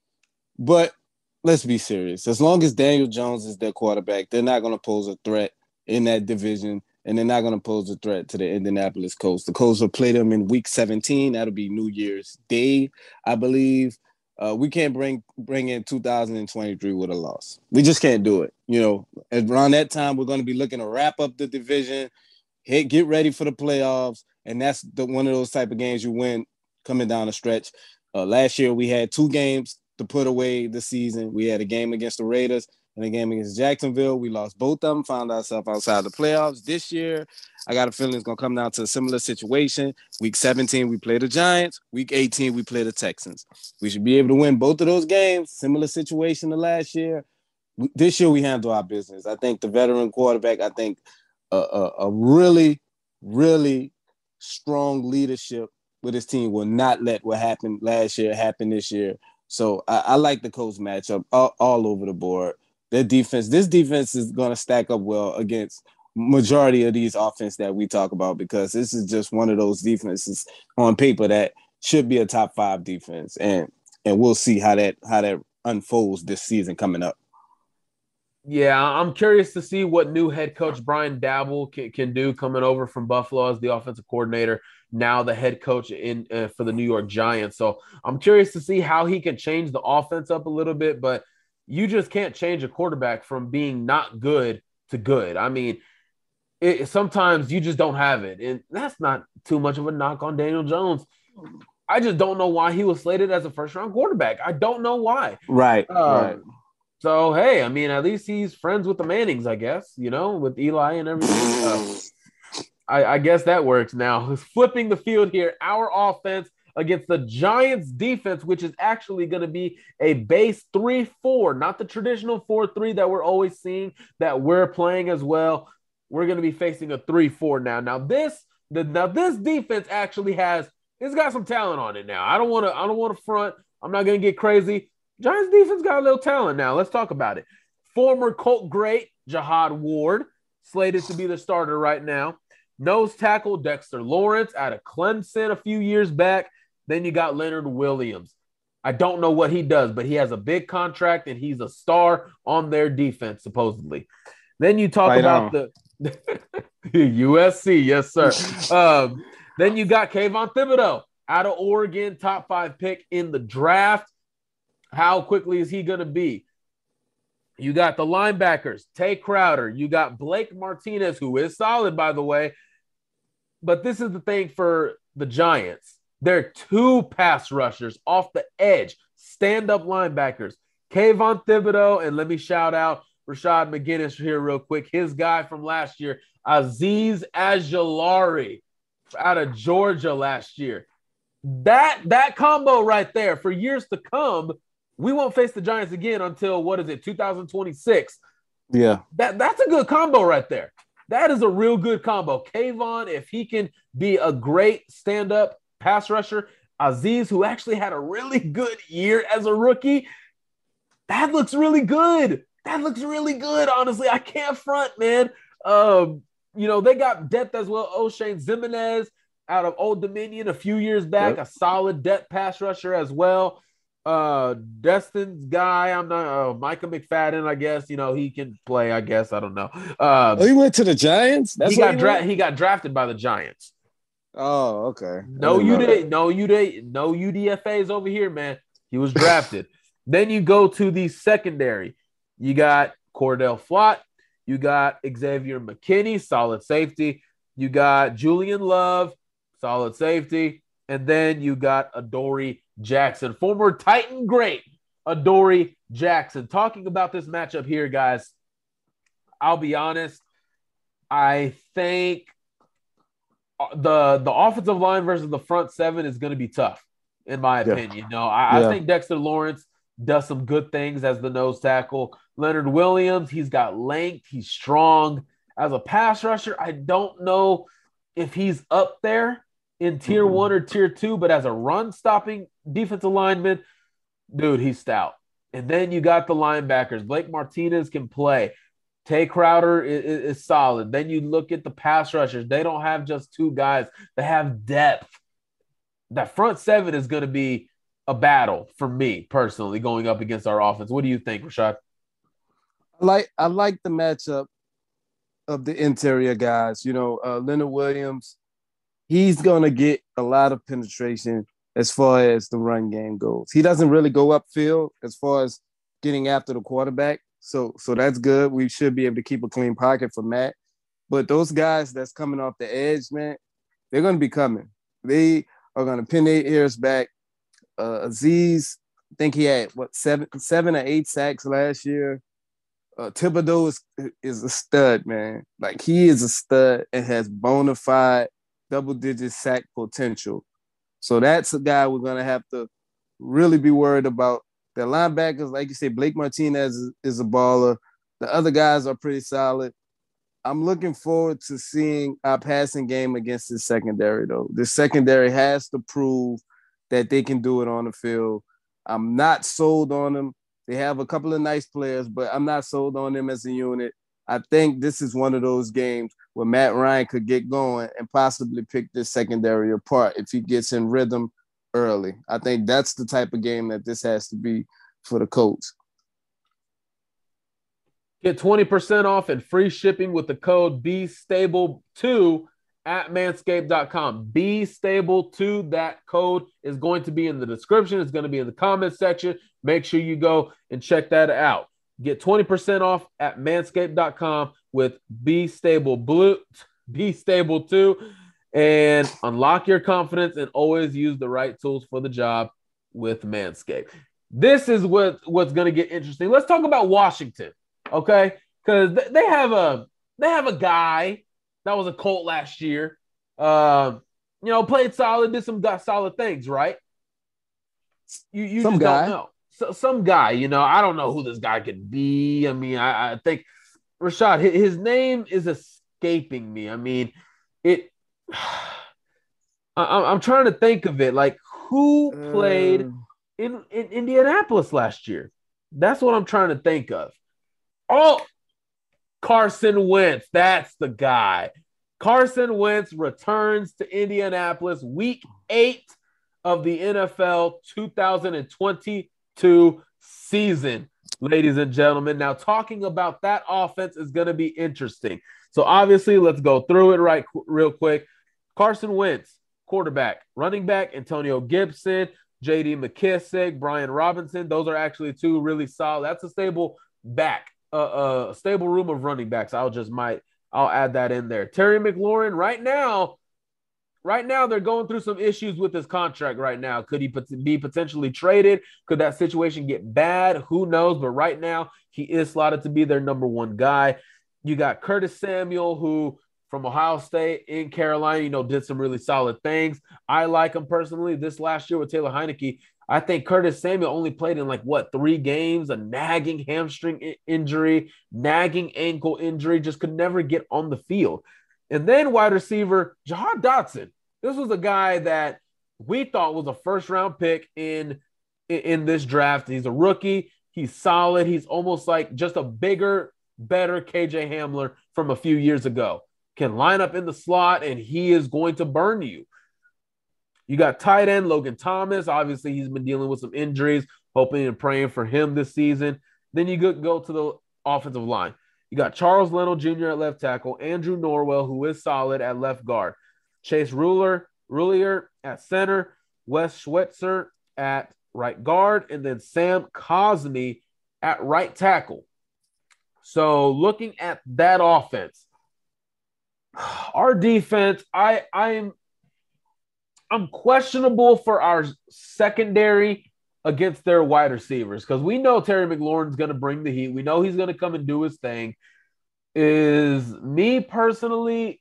But let's be serious. As long as Daniel Jones is their quarterback, they're not going to pose a threat in that division, and they're not going to pose a threat to the Indianapolis Colts. The Colts will play them in Week 17. That'll be New Year's Day, I believe. We can't bring in 2023 with a loss. We just can't do it. Around that time, we're going to be looking to wrap up the division, get ready for the playoffs, and that's one of those type of games you win coming down the stretch. Last year, we had 2 games to put away the season. We had a game against the Raiders and a game against Jacksonville. We lost both of them, found ourselves outside the playoffs. This year, I got a feeling it's going to come down to a similar situation. Week 17, we play the Giants. Week 18, we play the Texans. We should be able to win both of those games. Similar situation to last year. This year, we handle our business. I think the veteran quarterback, I think a really, really strong leadership with his team will not let what happened last year happen this year. So I like the Colts matchup all over the board. This defense is going to stack up well against majority of these offense that we talk about because this is just one of those defenses on paper that should be a top 5 defense. And we'll see how that unfolds this season coming up. Yeah, I'm curious to see what new head coach Brian Daboll can do coming over from Buffalo as the offensive coordinator, now the head coach for the New York Giants. So I'm curious to see how he can change the offense up a little bit, but you just can't change a quarterback from being not good to good. I mean, sometimes you just don't have it, and that's not too much of a knock on Daniel Jones. I just don't know why he was slated as a first-round quarterback. I don't know why. Right, right. So, hey, I mean, at least he's friends with the Mannings, I guess, with Eli and everything. I guess that works now. Flipping the field here, our offense against the Giants defense, which is actually going to be a base 3-4, not the traditional 4-3 that we're always seeing that we're playing as well. We're going to be facing a 3-4 now. Now this defense actually it's got some talent on it now. I don't want to front. I'm not going to get crazy. Giants defense got a little talent now. Let's talk about it. Former Colt great Jihad Ward, slated to be the starter right now. Nose tackle Dexter Lawrence out of Clemson a few years back. Then you got Leonard Williams. I don't know what he does, but he has a big contract and he's a star on their defense, supposedly. Then you talk about the USC, yes, sir. Then you got Kayvon Thibodeau out of Oregon, top 5 pick in the draft. How quickly is he going to be? You got the linebackers, Tay Crowder. You got Blake Martinez, who is solid, by the way. But this is the thing for the Giants. They're two pass rushers off the edge, stand-up linebackers. Kayvon Thibodeau, and let me shout out Rashad McGinnis here real quick. His guy from last year, Azeez Ojulari out of Georgia last year. That combo right there, for years to come, we won't face the Giants again until, 2026. Yeah. That's a good combo right there. That is a real good combo. Kayvon, if he can be a great stand-up pass rusher, Azeez, who actually had a really good year as a rookie, that looks really good. That looks really good, honestly. I can't front, man. They got depth as well. O'Shane Zimenez out of Old Dominion a few years back, a solid depth pass rusher as well. Destin's guy, I'm not Micah McFadden, I guess. He can play, I guess. I don't know. He went to the Giants? He got drafted by the Giants. Oh, okay. No UDFAs over here, man. He was drafted. Then you go to the secondary. You got Cordell Flott. You got Xavier McKinney, solid safety. You got Julian Love, solid safety. And then you got Adoree Jackson, former Titan great Adoree Jackson. Talking about this matchup here, guys, I'll be honest. I think the offensive line versus the front seven is going to be tough, in my opinion. I think Dexter Lawrence does some good things as the nose tackle. Leonard Williams, he's got length. He's strong. As a pass rusher, I don't know if he's up there in tier 1 or tier 2, but as a run-stopping defensive lineman, dude, he's stout. And then you got the linebackers. Blake Martinez can play. Tay Crowder is solid. Then you look at the pass rushers. They don't have just two guys. They have depth. That front seven is going to be a battle for me personally going up against our offense. What do you think, Rashad? I like the matchup of the interior guys. Leonard Williams, he's going to get a lot of penetration as far as the run game goes. He doesn't really go upfield as far as getting after the quarterback. So that's good. We should be able to keep a clean pocket for Matt. But those guys that's coming off the edge, man, they're going to be coming. They are going to pin their ears back. Azeez, I think he had, 7 or 8 sacks last year. Thibodeau is a stud, man. Like, he is a stud and has bona fide double-digit sack potential. So that's a guy we're going to have to really be worried about. The linebackers, like you say, Blake Martinez is a baller. The other guys are pretty solid. I'm looking forward to seeing our passing game against this secondary, though. The secondary has to prove that they can do it on the field. I'm not sold on them. They have a couple of nice players, but I'm not sold on them as a unit. I think this is one of those games where Matt Ryan could get going and possibly pick this secondary apart if he gets in rhythm early. I think that's the type of game that this has to be for the coach. Get 20% off and free shipping with the code BSTABLE2 at manscaped.com. BSTABLE2, that code is going to be in the description. It's going to be in the comment section. Make sure you go and check that out. Get 20% off at manscaped.com with BSTABLE2 and unlock your confidence and always use the right tools for the job with Manscaped. This is what's going to get interesting. Let's talk about Washington, okay? Because they have a guy that was a Colt last year. Played solid, did some solid things, right? You some just guy. Don't know. So, some guy, I don't know who this guy could be. I mean, I think Rashad, his name is escaping me. I mean, I'm trying to think of it. Like, who played in Indianapolis last year? That's what I'm trying to think of. Oh, Carson Wentz. That's the guy. Carson Wentz returns to Indianapolis week 8 of the NFL 2022 season, ladies and gentlemen. Now, talking about that offense is going to be interesting. So, obviously, let's go through it real quick. Carson Wentz, quarterback. Running back, Antonio Gibson, J.D. McKissick, Brian Robinson. Those are actually two really solid. That's a stable back, a stable room of running backs. I'll add that in there. Terry McLaurin, right now, right now they're going through some issues with his contract right now. Could he be potentially traded? Could that situation get bad? Who knows? But right now, he is slotted to be their number one guy. You got Curtis Samuel, who from Ohio State in Carolina, did some really solid things. I like him personally. This last year with Taylor Heinicke, I think Curtis Samuel only played in 3 games, a nagging hamstring injury, nagging ankle injury, just could never get on the field. And then wide receiver, Jahan Dotson. This was a guy that we thought was a first-round pick in this draft. He's a rookie. He's solid. He's almost like just a bigger, better KJ Hamler from a few years ago. Can line up in the slot, and he is going to burn you. You got tight end Logan Thomas. Obviously, he's been dealing with some injuries, hoping and praying for him this season. Then you go to the offensive line. You got Charles Leno Jr. at left tackle, Andrew Norwell, who is solid at left guard, Chase Rulier at center, Wes Schweitzer at right guard, and then Sam Cosmi at right tackle. So looking at that offense, our defense, I'm questionable for our secondary against their wide receivers because we know Terry McLaurin's going to bring the heat. We know he's going to come and do his thing. Is me personally,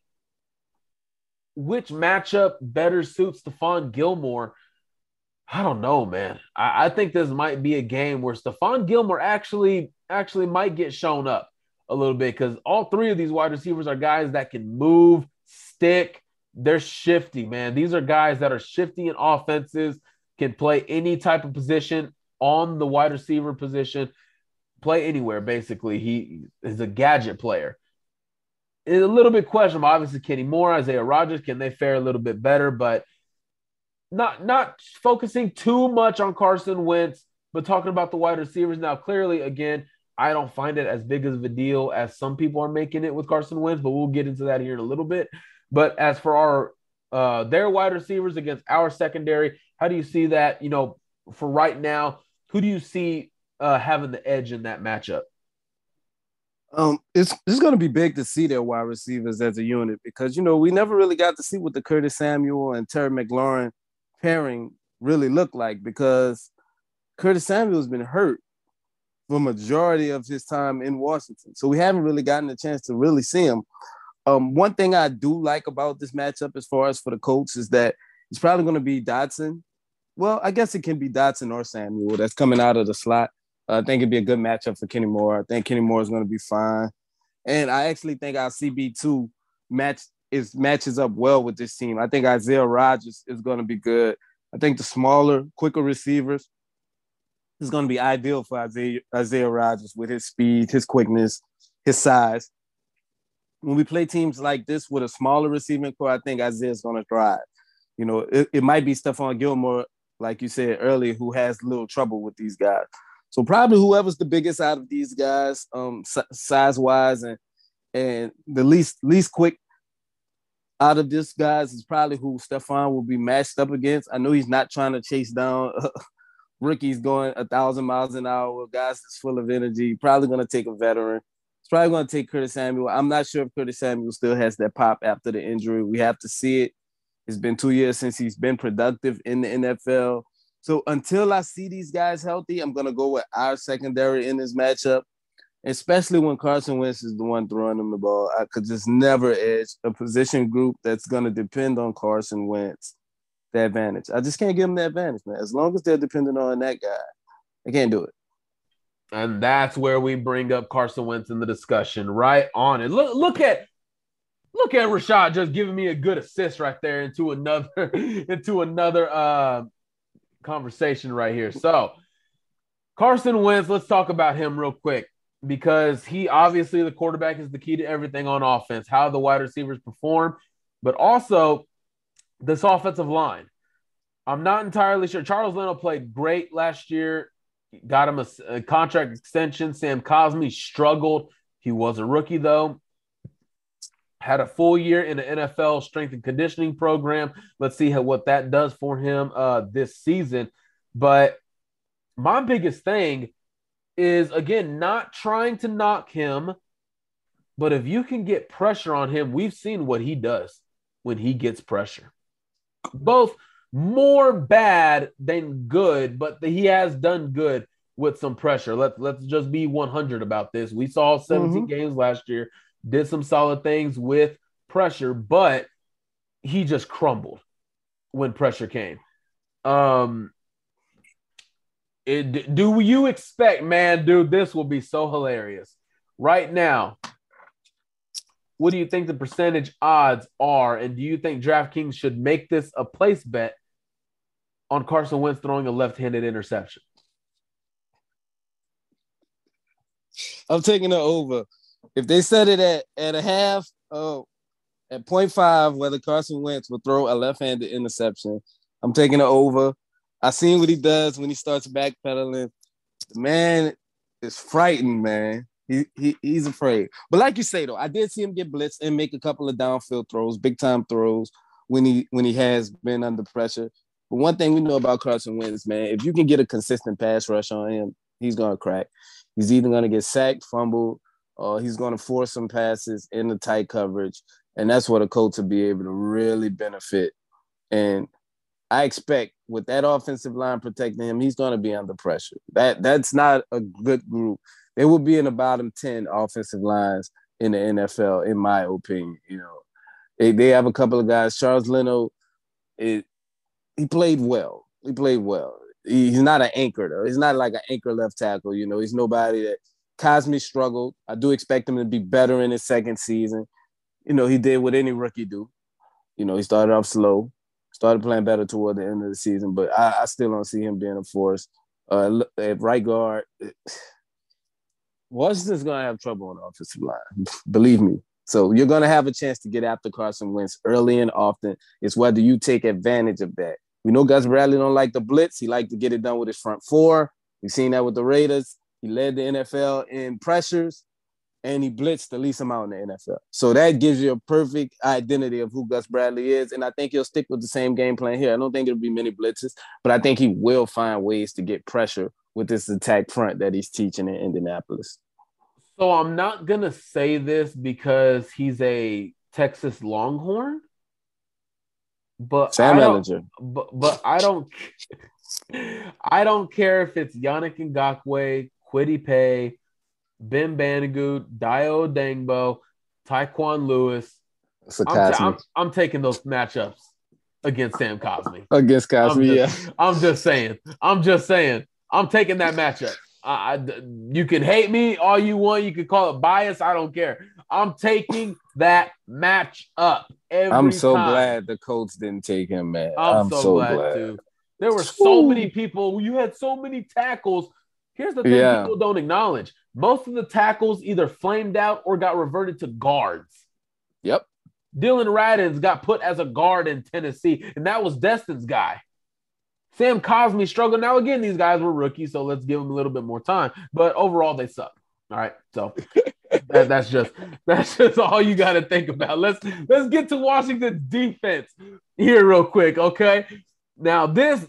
which matchup better suits Stephon Gilmore? I don't know, man. I think this might be a game where Stephon Gilmore actually might get shown up a little bit because all 3 of these wide receivers are guys that can move, stick. They're shifty, man. These are guys that are shifty in offenses, can play any type of position on the wide receiver position, play anywhere, basically. He is a gadget player. It's a little bit questionable. Obviously, Kenny Moore, Isaiah Rodgers, can they fare a little bit better? But not focusing too much on Carson Wentz, but talking about the wide receivers. Now, clearly, again, I don't find it as big of a deal as some people are making it with Carson Wentz, but we'll get into that here in a little bit. But as for their wide receivers against our secondary, how do you see that, for right now? Who do you see having the edge in that matchup? It's going to be big to see their wide receivers as a unit because, we never really got to see what the Curtis Samuel and Terry McLaurin pairing really looked like because Curtis Samuel's been hurt for majority of his time in Washington. So we haven't really gotten a chance to really see him. One thing I do like about this matchup as far as for the Colts is that it's probably going to be Dotson. Well, I guess it can be Dotson or Samuel that's coming out of the slot. I think it'd be a good matchup for Kenny Moore. I think Kenny Moore is going to be fine. And I actually think our CB2 matches up well with this team. I think Isaiah Rodgers is going to be good. I think the smaller, quicker receivers is going to be ideal for Isaiah Rodgers with his speed, his quickness, his size. When we play teams like this with a smaller receiving core, I think Isaiah's going to thrive. It might be Stephon Gilmore, like you said earlier, who has a little trouble with these guys. So probably whoever's the biggest out of these guys, size-wise, and the least quick out of this guys is probably who Stephon will be matched up against. I know he's not trying to chase down rookies going 1,000 miles an hour, guys that's full of energy. Probably going to take a veteran. It's probably going to take Curtis Samuel. I'm not sure if Curtis Samuel still has that pop after the injury. We have to see it. It's been 2 years since he's been productive in the NFL. So until I see these guys healthy, I'm going to go with our secondary in this matchup, especially when Carson Wentz is the one throwing them the ball. I could just never edge a position group that's going to depend on Carson Wentz the advantage. I just can't give them the advantage, man. As long as they're dependent on that guy, they can't do it. And that's where we bring up Carson Wentz in the discussion. Right on it. Look at Rashad just giving me a good assist right there into another conversation right here. So Carson Wentz, let's talk about him real quick because he obviously the quarterback is the key to everything on offense, how the wide receivers perform, but also this offensive line. I'm not entirely sure. Charles Leno played great last year. Got him a contract extension. Sam Cosmi struggled. He was a rookie, though. Had a full year in the NFL strength and conditioning program. Let's see what that does for him this season. But my biggest thing is, again, not trying to knock him, but if you can get pressure on him, we've seen what he does when he gets pressure. both more bad than good, but he has done good with some pressure. Let's just be 100 about this. We saw 17 games last year, did some solid things with pressure, but he just crumbled when pressure came. Do you expect, man, dude, this will be so hilarious. Right now, what do you think the percentage odds are? And do you think DraftKings should make this a place bet on Carson Wentz throwing a left-handed interception? I'm taking the over. If they set it at a half, at 0.5, whether Carson Wentz will throw a left-handed interception, I'm taking the over. I seen what he does when he starts backpedaling. The man is frightened, man. He's afraid. But like you say, though, I did see him get blitzed and make a couple of downfield throws, big-time throws when he has been under pressure. But one thing we know about Carson Wentz, man, if you can get a consistent pass rush on him, he's going to crack. He's either going to get sacked, fumbled, or he's going to force some passes in the tight coverage. And that's what a coach will be able to really benefit. And I expect with that offensive line protecting him, he's going to be under pressure. That's not a good group. They will be in the bottom 10 offensive lines in the NFL, in my opinion. You know, they have a couple of guys. Charles Leno, he played well. He's not an anchor, though. He's not like an anchor left tackle. You know, he's nobody that Cosmi struggled. I do expect him to be better in his second season. You know, he did what any rookie do. You know, he started off slow, started playing better toward the end of the season, but I still don't see him being a force. At right guard, Washington's going to have trouble on the offensive line, believe me. So you're going to have a chance to get after Carson Wentz early and often. It's whether you take advantage of that. We know Gus Bradley don't like the blitz. He liked to get it done with his front four. We've seen that with the Raiders. He led the NFL in pressures, and he blitzed the least amount in the NFL. So that gives you a perfect identity of who Gus Bradley is, and I think he'll stick with the same game plan here. I don't think it'll be many blitzes, but I think he will find ways to get pressure with this attack front that he's teaching in Indianapolis. So I'm not going to say this because he's a Texas Longhorn, but Sam Ehlinger. But I don't care if it's Yannick Ngakoue, Kwity Paye, Ben Bandigoot, Dio Dangbo, Taekwon Lewis. I'm taking those matchups against Sam Cosmi. Against Cosmi, yeah. I'm just saying. I'm taking that matchup. You can hate me all you want. You can call it bias. I don't care. I'm taking that match up every I'm so time. glad the Colts didn't take him, man. I'm so glad too. There were so many people. You had so many tackles. Here's the thing people don't acknowledge. Most of the tackles either flamed out or got reverted to guards. Yep. Dylan Radins got put as a guard in Tennessee, and that was Destin's guy. Sam Cosmi struggled. Now, again, these guys were rookies, so let's give them a little bit more time. But overall, they suck. All right, so that's just all you got to think about. Let's get to Washington's defense here real quick, okay? Now this,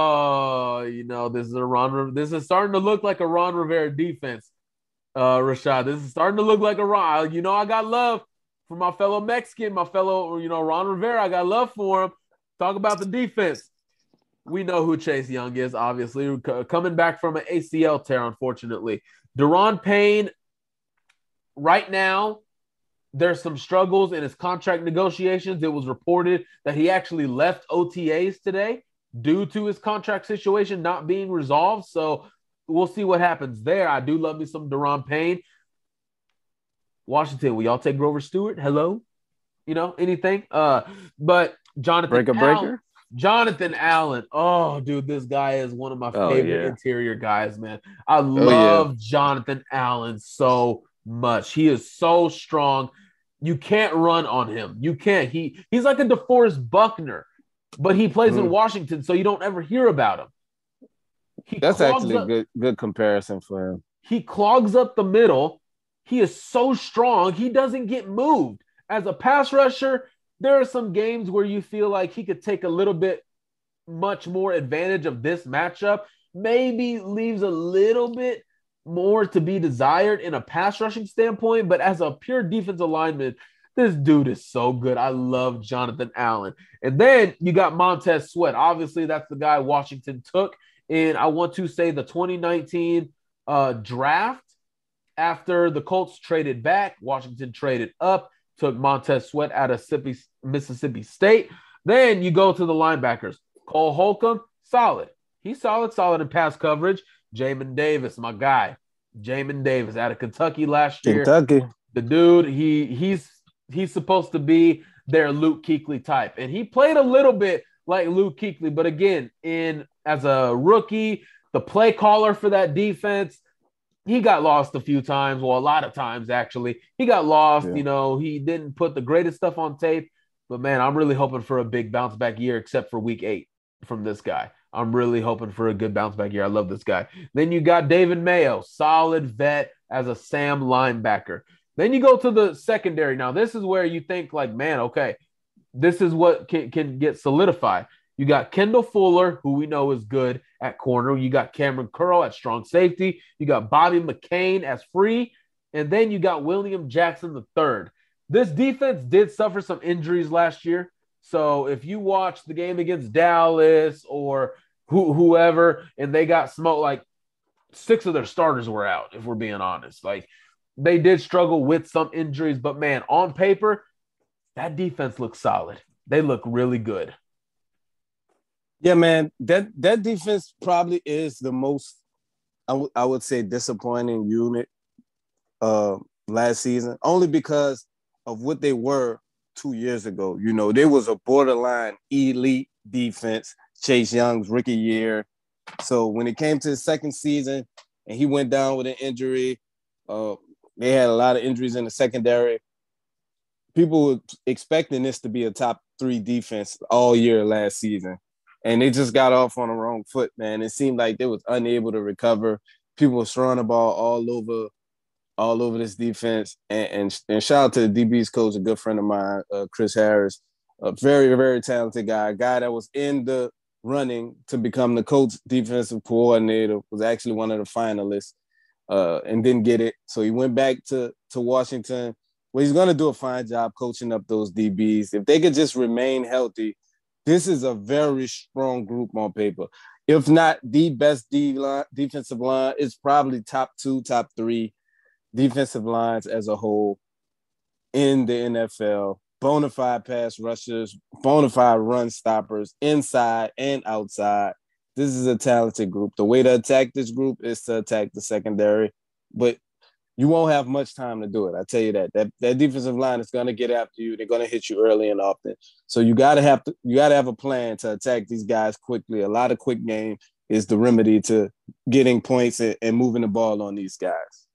this is starting to look like a Ron Rivera defense, Rashad. This is starting to look like a Ron. You know, I got love for my fellow Mexican, my fellow, Ron Rivera. I got love for him. Talk about the defense. We know who Chase Young is, obviously, coming back from an ACL tear, unfortunately. Daron Payne, right now, there's some struggles in his contract negotiations. It was reported that he actually left OTAs today due to his contract situation not being resolved. So we'll see what happens there. I do love me some Daron Payne. Washington, will y'all take Grover Stewart? Hello? Anything? But Jonathan Allen. Oh, dude, this guy is one of my favorite interior guys, man. I love Jonathan Allen so much. He is so strong. You can't run on him. You can't. He's like a DeForest Buckner, but he plays in Washington, so you don't ever hear about him. That's actually a good comparison for him. He clogs up the middle. He is so strong. He doesn't get moved. As a pass rusher, there are some games where you feel like he could take a little bit much more advantage of this matchup. Maybe leaves a little bit more to be desired in a pass rushing standpoint, but as a pure defensive lineman, This dude is so good. I love Jonathan Allen. And then you got Montez Sweat. Obviously, that's the guy Washington took. And I want to say the 2019 draft, after the Colts traded back, Washington traded up, took Montez Sweat out of Mississippi State. Then you go to the linebackers. Cole Holcomb, solid. He's solid in pass coverage. Jamin Davis, my guy. Jamin Davis out of Kentucky last year. Kentucky. The dude, he's supposed to be their Luke Kuechly type. And he played a little bit like Luke Kuechly, but again, as a rookie, the play caller for that defense, he got lost a few times. Well, a lot of times, actually. He got lost. Yeah. He didn't put the greatest stuff on tape. But, man, I'm really hoping for a big bounce-back year, except for week 8 from this guy. I'm really hoping for a good bounce-back year. I love this guy. Then you got David Mayo, solid vet as a Sam linebacker. Then you go to the secondary. Now, this is where you think, like, man, okay, this is what can get solidified. You got Kendall Fuller, who we know is good at corner. You got Cameron Curl at strong safety. You got Bobby McCain as free. And then you got William Jackson III. This defense did suffer some injuries last year. So if you watch the game against Dallas or whoever, and they got smoked, like 6 of their starters were out, if we're being honest. Like, they did struggle with some injuries. But, man, on paper, that defense looks solid. They look really good. Yeah, man, that defense probably is the most, I would say, disappointing unit last season, only because of what they were 2 years ago. They was a borderline elite defense, Chase Young's rookie year. So when it came to the second season and he went down with an injury, they had a lot of injuries in the secondary. People were expecting this to be a top 3 defense all year last season. And they just got off on the wrong foot, man. It seemed like they was unable to recover. People were throwing the ball all over this defense. And shout out to the DB's coach, a good friend of mine, Chris Harris, a very, very talented guy, a guy that was in the running to become the Colts defensive coordinator, was actually one of the finalists, and didn't get it. So he went back to Washington. Well, he's going to do a fine job coaching up those DBs. If they could just remain healthy, this is a very strong group on paper. If not the best defensive line, it's probably top 2, top 3 defensive lines as a whole in the NFL. Bona fide pass rushers, bona fide run stoppers, inside and outside. This is a talented group. The way to attack this group is to attack the secondary, but you won't have much time to do it. I tell you that. That defensive line is going to get after you. They're going to hit you early and often. So you got to have a plan to attack these guys quickly. A lot of quick game is the remedy to getting points and moving the ball on these guys.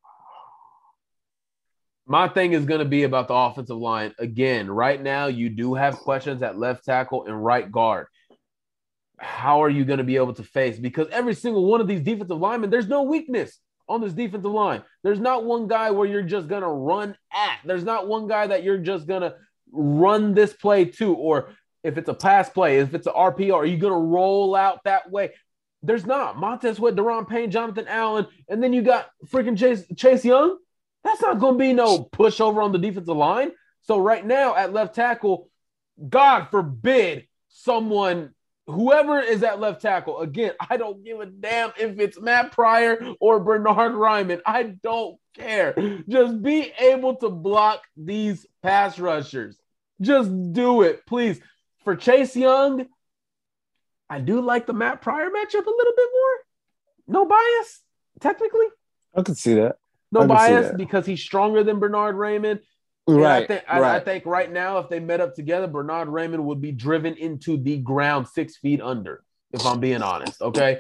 My thing is going to be about the offensive line. Again, right now you do have questions at left tackle and right guard. How are you going to be able to face? Because every single one of these defensive linemen, there's no weakness on this defensive line. There's not one guy where you're just going to run at. There's not one guy that you're just going to run this play to, or if it's a pass play, if it's an RPO, are you going to roll out that way? There's not. Montez Sweat, Daron Payne, Jonathan Allen, and then you got freaking Chase Young. That's not going to be no pushover on the defensive line. So right now at left tackle, God forbid someone – whoever is at left tackle, again, I don't give a damn if it's Matt Pryor or Bernhard Raimann. I don't care. Just be able to block these pass rushers. Just do it, please. For Chase Young, I do like the Matt Pryor matchup a little bit more. No bias, technically. I could see that. No bias because he's stronger than Bernhard Raimann. Right, I think right now, if they met up together, Bernhard Raimann would be driven into the ground 6 feet under, if I'm being honest, okay?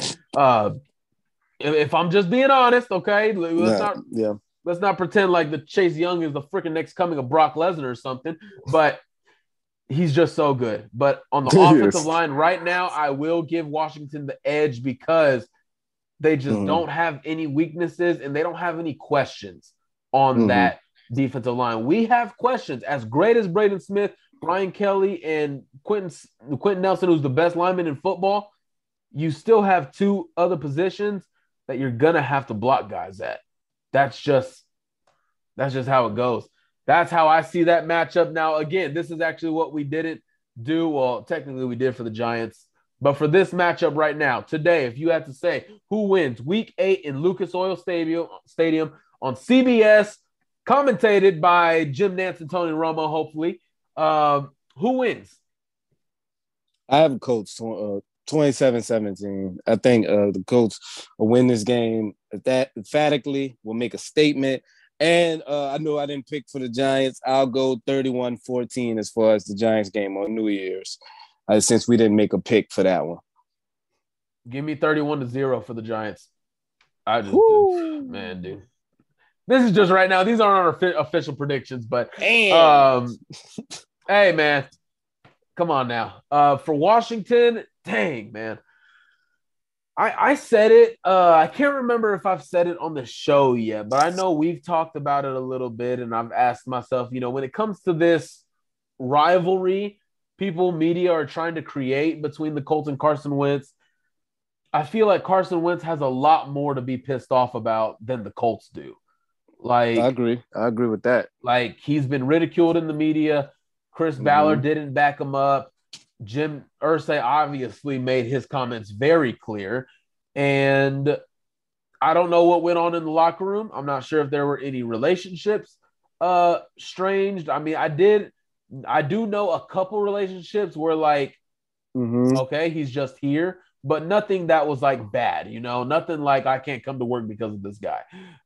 If I'm just being honest, okay? Let's not pretend like the Chase Young is the freaking next coming of Brock Lesnar or something, but he's just so good. But on the offensive line right now, I will give Washington the edge because they just don't have any weaknesses and they don't have any questions on that defensive line. We have questions. As great as Braden Smith, Brian Kelly, and Quentin Nelson, who's the best lineman in football, you still have 2 other positions that you're gonna have to block guys at. That's just how it goes. That's how I see that matchup. Now, again, this is actually what we didn't do. Well, technically we did for the Giants. But for this matchup right now, today, if you had to say who wins Week 8 in Lucas Oil Stadium on CBS, commentated by Jim Nantz and Tony Romo, hopefully, who wins? I have a Colts 27-17. I think the Colts will win this game. That emphatically will make a statement. And I know I didn't pick for the Giants. I'll go 31-14 as far as the Giants game on New Year's, since we didn't make a pick for that one. Give me 31-0 for the Giants. Man, dude. This is just right now. These aren't our official predictions, but hey, man. Come on now. For Washington, dang, man. I said it. I can't remember if I've said it on the show yet, but I know we've talked about it a little bit, and I've asked myself, when it comes to this rivalry media are trying to create between the Colts and Carson Wentz, I feel like Carson Wentz has a lot more to be pissed off about than the Colts do. Like, I agree with that. Like, he's been ridiculed in the media. Chris Ballard didn't back him up. Jim Irsay obviously made his comments very clear. And I don't know what went on in the locker room. I'm not sure if there were any relationships strained. I mean, I do know a couple relationships where, like, okay, he's just here, but nothing that was like bad, nothing like I can't come to work because of this guy.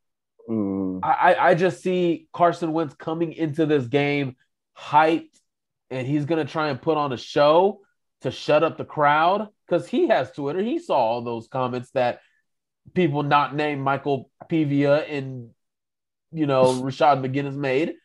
I just see Carson Wentz coming into this game hyped, and he's going to try and put on a show to shut up the crowd because he has Twitter. He saw all those comments that people not named Michael Pivia and, Rashad McGinnis made.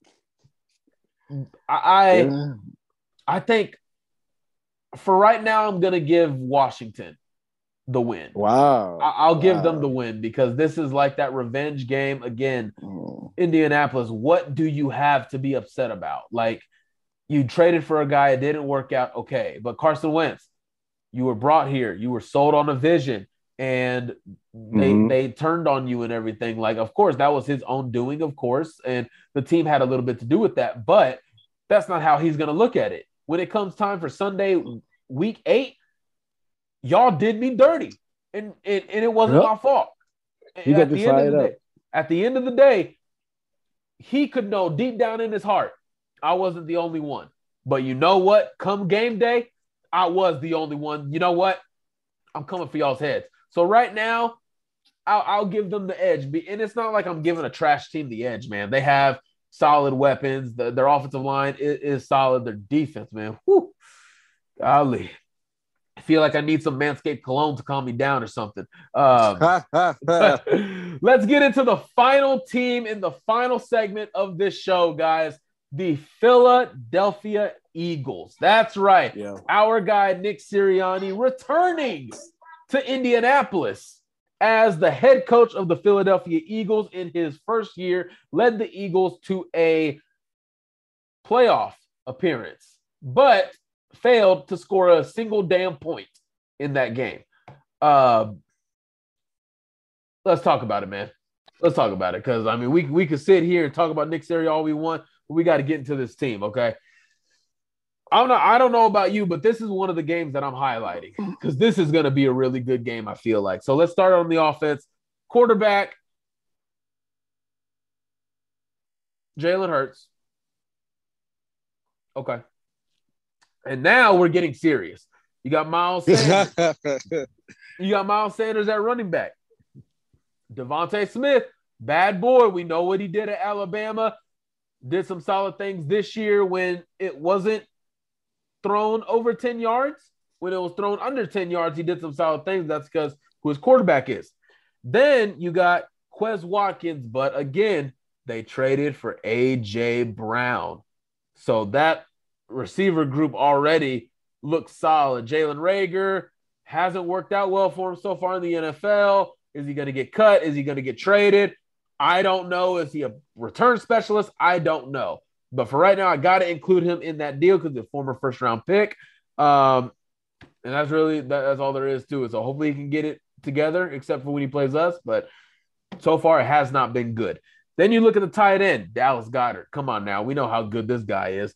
I think for right now, I'm going to give Washington the win. Wow. I'll give them the win because this is like that revenge game. Again, Indianapolis, what do you have to be upset about? Like, you traded for a guy, it didn't work out, okay. But Carson Wentz, you were brought here. You were sold on a vision, and they turned on you and everything. Like, of course, that was his own doing, of course, and the team had a little bit to do with that. But that's not how he's going to look at it. When it comes time for Sunday, Week 8, y'all did me dirty, and it wasn't my fault. You got to fire it up. At the end of the day, he could know deep down in his heart, I wasn't the only one. But you know what? Come game day, I was the only one. You know what? I'm coming for y'all's heads. So right now, I'll give them the edge. And it's not like I'm giving a trash team the edge, man. They have solid weapons. Their offensive line is solid. Their defense, man. Whew. Golly. I feel like I need some Manscaped cologne to calm me down or something. Let's get into the final team in the final segment of this show, guys. The Philadelphia Eagles. That's right. Yeah. Our guy, Nick Sirianni, returning to Indianapolis as the head coach of the Philadelphia Eagles in his first year, led the Eagles to a playoff appearance, but failed to score a single damn point in that game. Let's talk about it, man. Let's talk about it because, I mean, we could sit here and talk about Nick Sirianni all we want, but we got to get into this team, okay? I don't know about you, but this is one of the games that I'm highlighting because this is going to be a really good game, I feel like. So let's start on the offense. Quarterback, Jalen Hurts. Okay. And now we're getting serious. You got Miles Sanders. At running back. Devontae Smith, bad boy. We know what he did at Alabama. Did some solid things this year when it wasn't thrown over 10 yards. When it was thrown under 10 yards, he did some solid things. That's because who his quarterback is. Then you got Quez Watkins, but again, they traded for A.J. Brown. So that receiver group already looks solid. Jalen Reagor hasn't worked out well for him so far in the NFL. Is he going to get cut? Is he going to get traded? I don't know. Is he a return specialist? I don't know. But for right now, I got to include him in that deal because he's a former first-round pick. And that's all there is to it. So hopefully he can get it together, except for when he plays us. But so far, it has not been good. Then you look at the tight end, Dallas Goedert. Come on now. We know how good this guy is.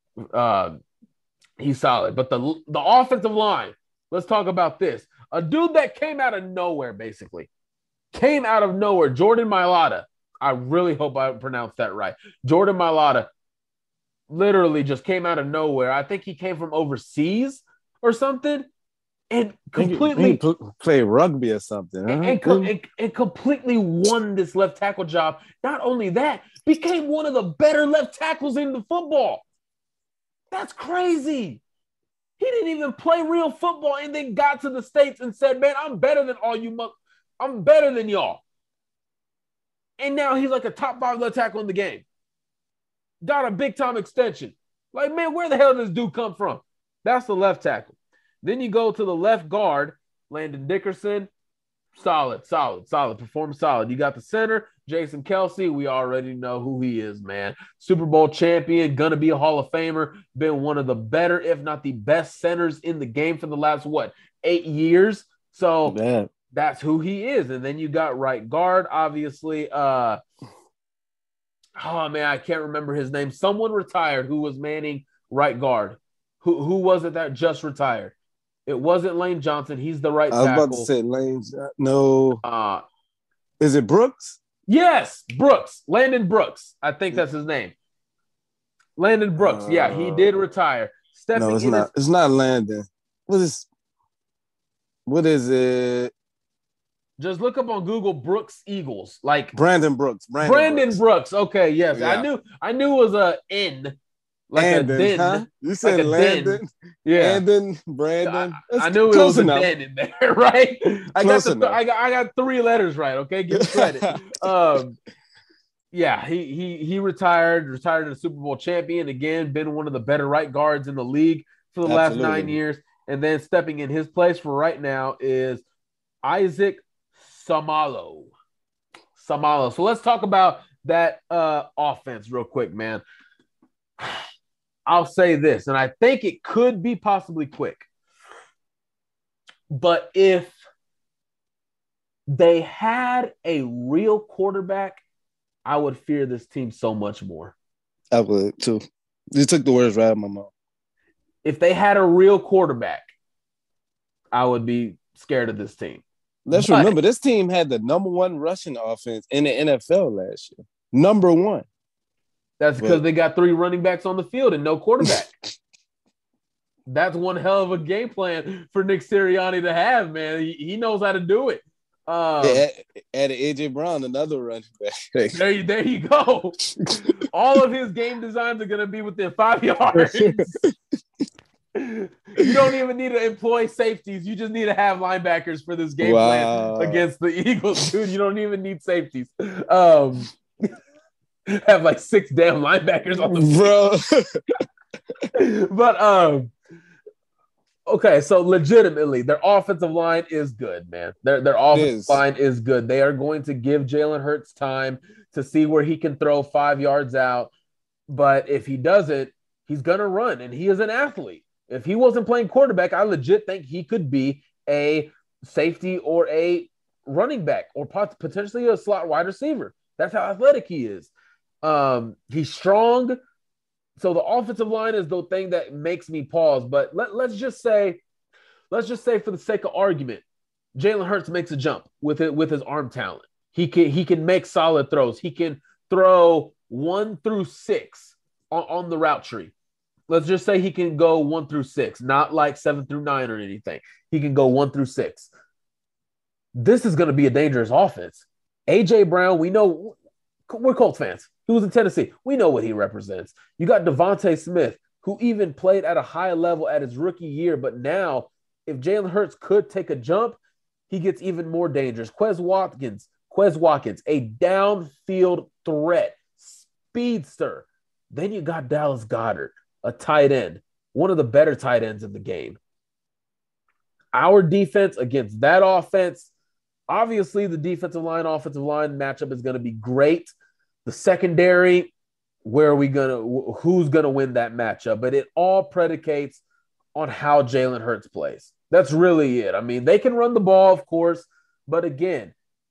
He's solid. But the offensive line, let's talk about this. A dude that came out of nowhere, basically. Came out of nowhere. Jordan Mailata. I really hope I pronounced that right. Jordan Mailata literally just came out of nowhere. I think he came from overseas or something. And completely play rugby or something. Huh? And completely won this left tackle job. Not only that, became one of the better left tackles in the football. That's crazy. He didn't even play real football and then got to the States and said, man, I'm better than all you I'm better than y'all. And now he's like a top 5 left tackle in the game. Got a big time extension. Like, man, where the hell did this dude come from? That's the left tackle. Then you go to the left guard, Landon Dickerson. Solid. Performed solid. You got the center, Jason Kelce. We already know who he is, man. Super Bowl champion, gonna be a Hall of Famer. Been one of the better, if not the best centers in the game for the last, 8 years? So that's who he is. And then you got right guard, obviously. Oh, man, I can't remember his name. Someone retired who was manning right guard. Who was it that just retired? It wasn't Lane Johnson. He's the right tackle. I was about to say Lane. No. Is it Brooks? Yes, Brooks. Landon Brooks. I think that's his name. Landon Brooks. Yeah, he did retire. No, it's not. It's not Landon. What is it? Just look up on Google Brooks Eagles. Like Brandon Brooks. Brandon Brooks. Okay, yes. Yeah. I knew it was a N. Like Andon, a den. Huh? You said like Landon. Yeah. Brandon. I knew it was enough. A den in there, right? I got 3 letters right, okay? Give me credit. Yeah, he retired as a Super Bowl champion. Again, been one of the better right guards in the league for the last 9 years. And then stepping in his place for right now is Isaac Seumalo. So let's talk about that offense real quick, man. I'll say this, and I think it could be possibly quick. But if they had a real quarterback, I would fear this team so much more. I would too. You took the words right out of my mouth. If they had a real quarterback, I would be scared of this team. Let's remember, this team had the number 1 rushing offense in the NFL last year. Number 1. That's because they got 3 running backs on the field and no quarterback. That's one hell of a game plan for Nick Sirianni to have, man. He knows how to do it. Added A.J. Brown, another running back. There you go. All of his game designs are going to be within 5 yards. You don't even need to employ safeties. You just need to have linebackers for this game plan against the Eagles, dude. You don't even need safeties. Have like 6 damn linebackers on the field. But okay, so legitimately, their offensive line is good, man. Their offensive line is good. They are going to give Jalen Hurts time to see where he can throw 5 yards out. But if he doesn't, he's gonna run, and he is an athlete. If he wasn't playing quarterback, I legit think he could be a safety or a running back or potentially a slot wide receiver. That's how athletic he is. He's strong. So the offensive line is the thing that makes me pause. But let's just say for the sake of argument, Jalen Hurts makes a jump with his arm talent. He can make solid throws. He can throw 1 through 6 on the route tree. Let's just say he can go 1 through 6, not like 7 through 9 or anything. He can go 1 through 6. This is going to be a dangerous offense. A.J. Brown, we know we're Colts fans. He was in Tennessee. We know what he represents. You got Devontae Smith, who even played at a high level at his rookie year. But now, if Jalen Hurts could take a jump, he gets even more dangerous. Quez Watkins, a downfield threat, speedster. Then you got Dallas Goedert, a tight end, one of the better tight ends in the game. Our defense against that offense, obviously the defensive line, offensive line matchup is going to be great. The secondary, who's going to win that matchup? But it all predicates on how Jalen Hurts plays. That's really it. I mean, they can run the ball, of course, but again,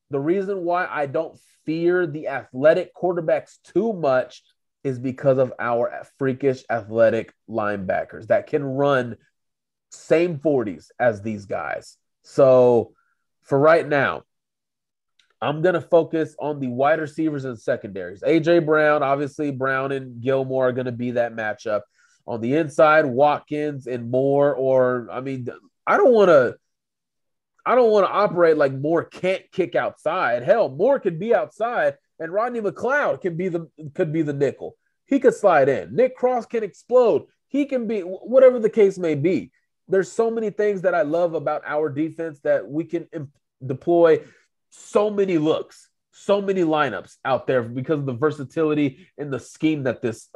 the reason why I don't fear the athletic quarterbacks too much is because of our freakish athletic linebackers that can run same 40s as these guys. So for right now, I'm going to focus on the wide receivers and secondaries. A.J. Brown, obviously, Brown and Gilmore are going to be that matchup. On the inside, Watkins and Moore, or, I mean, I don't want to operate like Moore can't kick outside. Hell, Moore could be outside, and Rodney McLeod could be the nickel. He could slide in. Nick Cross can explode. He can be whatever the case may be. There's so many things that I love about our defense that we can deploy so many looks, so many lineups out there because of the versatility and the scheme that this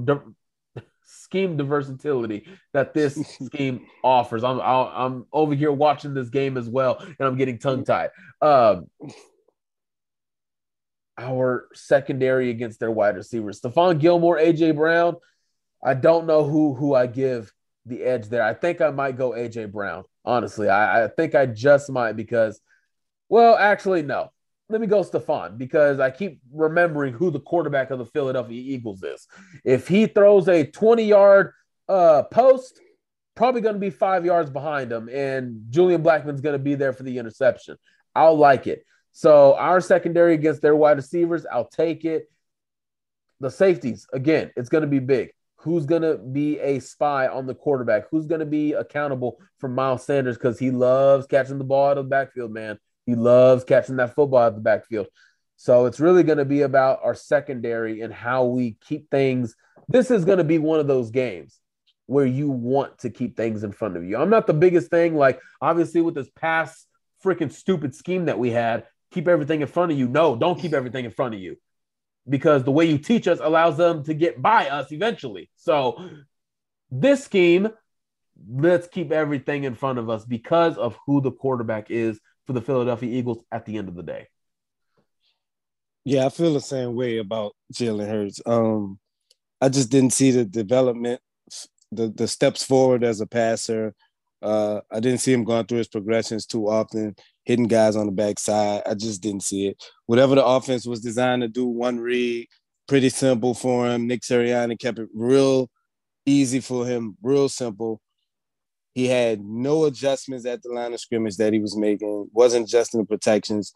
the versatility that this scheme offers. I'm over here watching this game as well, and I'm getting tongue-tied. Our secondary against their wide receivers, Stephon Gilmore, A.J. Brown, I don't know who I give the edge there. I think I might go A.J. Brown, honestly. I think I just might because, well, actually, no. Let me go Stephon because I keep remembering who the quarterback of the Philadelphia Eagles is. If he throws a 20-yard post, probably going to be 5 yards behind him, and Julian Blackmon's going to be there for the interception. I'll like it. So our secondary against their wide receivers, I'll take it. The safeties, again, it's going to be big. Who's going to be a spy on the quarterback? Who's going to be accountable for Miles Sanders because he loves catching the ball out of the backfield, man. He loves catching that football out of the backfield. So it's really going to be about our secondary and how we keep things. This is going to be one of those games where you want to keep things in front of you. I'm not the biggest thing, like obviously with this past freaking stupid scheme that we had, keep everything in front of you. No, don't keep everything in front of you because the way you teach us allows them to get by us eventually. So this scheme, let's keep everything in front of us because of who the quarterback is for the Philadelphia Eagles at the end of the day. Yeah, I feel the same way about Jalen Hurts. I just didn't see the development, the steps forward as a passer. I didn't see him going through his progressions too often, hitting guys on the backside. I just didn't see it. Whatever the offense was designed to do, one read, pretty simple for him. Nick Sirianni kept it real easy for him, real simple. He had no adjustments at the line of scrimmage that he was making, wasn't adjusting the protections.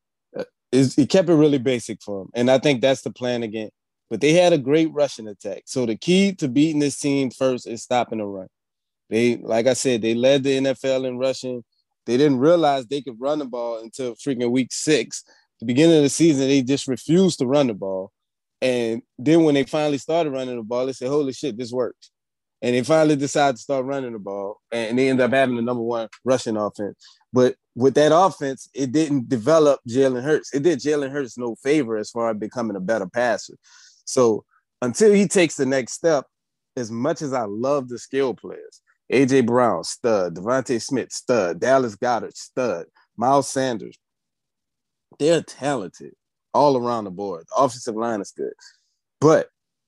He kept it really basic for him. And I think that's the plan again. But they had a great rushing attack. So the key to beating this team first is stopping the run. They, like I said, they led the NFL in rushing. They didn't realize they could run the ball until freaking week 6. The beginning of the season, they just refused to run the ball. And then when they finally started running the ball, they said, holy shit, this works. And they finally decided to start running the ball, and they ended up having the number one rushing offense. But with that offense, it didn't develop Jalen Hurts. It did Jalen Hurts no favor as far as becoming a better passer. So until he takes the next step, as much as I love the skill players, A.J. Brown, stud, Devontae Smith, stud, Dallas Goedert, stud, Miles Sanders, they're talented all around the board. The offensive line is good. But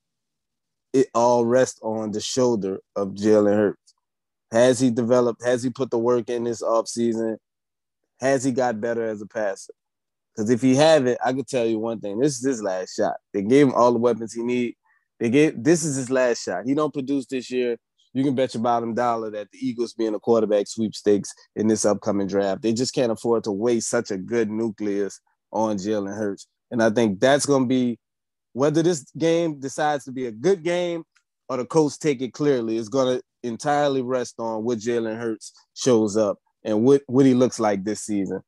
it all rests on the shoulder of Jalen Hurts. Has he developed? Has he put the work in this offseason? Has he got better as a passer? Because if he haven't, I can tell you one thing. This is his last shot. They gave him all the weapons he needs. This is his last shot. He don't produce this year. You can bet your bottom dollar that the Eagles be in a quarterback sweepstakes in this upcoming draft. They just can't afford to waste such a good nucleus on Jalen Hurts. And I think that's going to be, whether this game decides to be a good game or the coach take it clearly, is going to entirely rest on what Jalen Hurts shows up and what he looks like this season.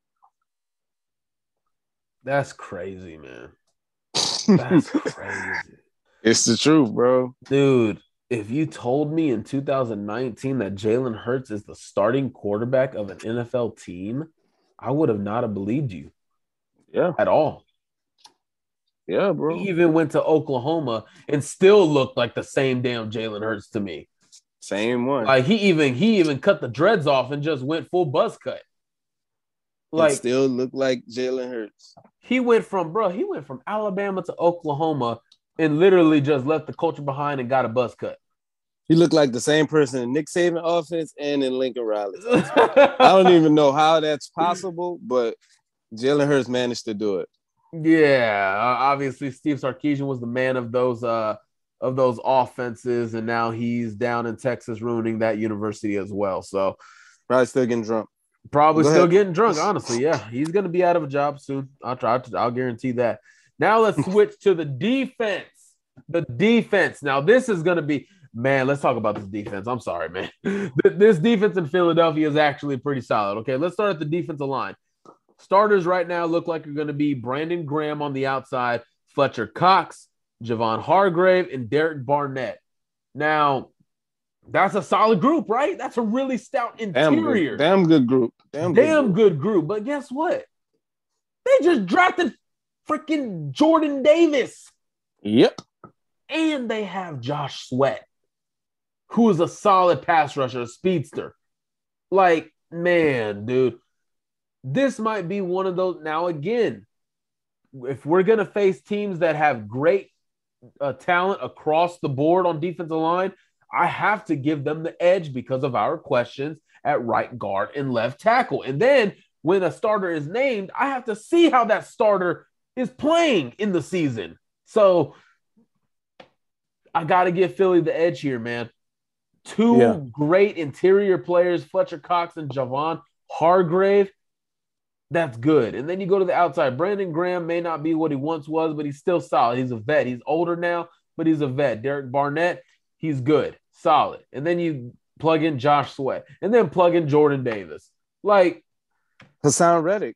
That's crazy, man. That's crazy. It's the truth, bro. Dude, if you told me in 2019 that Jalen Hurts is the starting quarterback of an NFL team, I would have not have believed you. Yeah. At all. Yeah, bro. He even went to Oklahoma and still looked like the same damn Jalen Hurts to me. Same one. Like he even cut the dreads off and just went full buzz cut. Like, it still looked like Jalen Hurts. He went from Alabama to Oklahoma and literally just left the culture behind and got a buzz cut. He looked like the same person in Nick Saban offense and in Lincoln Riley. I don't even know how that's possible, but Jalen Hurts managed to do it. Yeah, obviously Steve Sarkisian was the man of those offenses, and now he's down in Texas ruining that university as well. So probably still getting drunk. Probably still getting drunk, honestly. Yeah, he's going to be out of a job soon. I'll guarantee that. Now let's switch to the defense. The defense. Now this is going to be, man, let's talk about this defense. I'm sorry, man. This defense in Philadelphia is actually pretty solid. Okay, let's start at the defensive line. Starters right now look like you're going to be Brandon Graham on the outside, Fletcher Cox, Javon Hargrave, and Derek Barnett. Now, that's a solid group, right? That's a really stout interior. Damn good group. Damn good group. But guess what? They just drafted freaking Jordan Davis. Yep. And they have Josh Sweat, who is a solid pass rusher, a speedster. Like, man, dude, this might be one of those. Now, again, if we're going to face teams that have great talent across the board on defensive line, I have to give them the edge because of our questions at right guard and left tackle. And then when a starter is named, I have to see how that starter is playing in the season. So I got to give Philly the edge here, man. Two great interior players, Fletcher Cox and Javon Hargrave. That's good. And then you go to the outside. Brandon Graham may not be what he once was, but he's still solid. He's a vet. He's older now, but he's a vet. Derek Barnett, he's good, solid. And then you plug in Josh Sweat, and then plug in Jordan Davis. Like Hassan Reddick.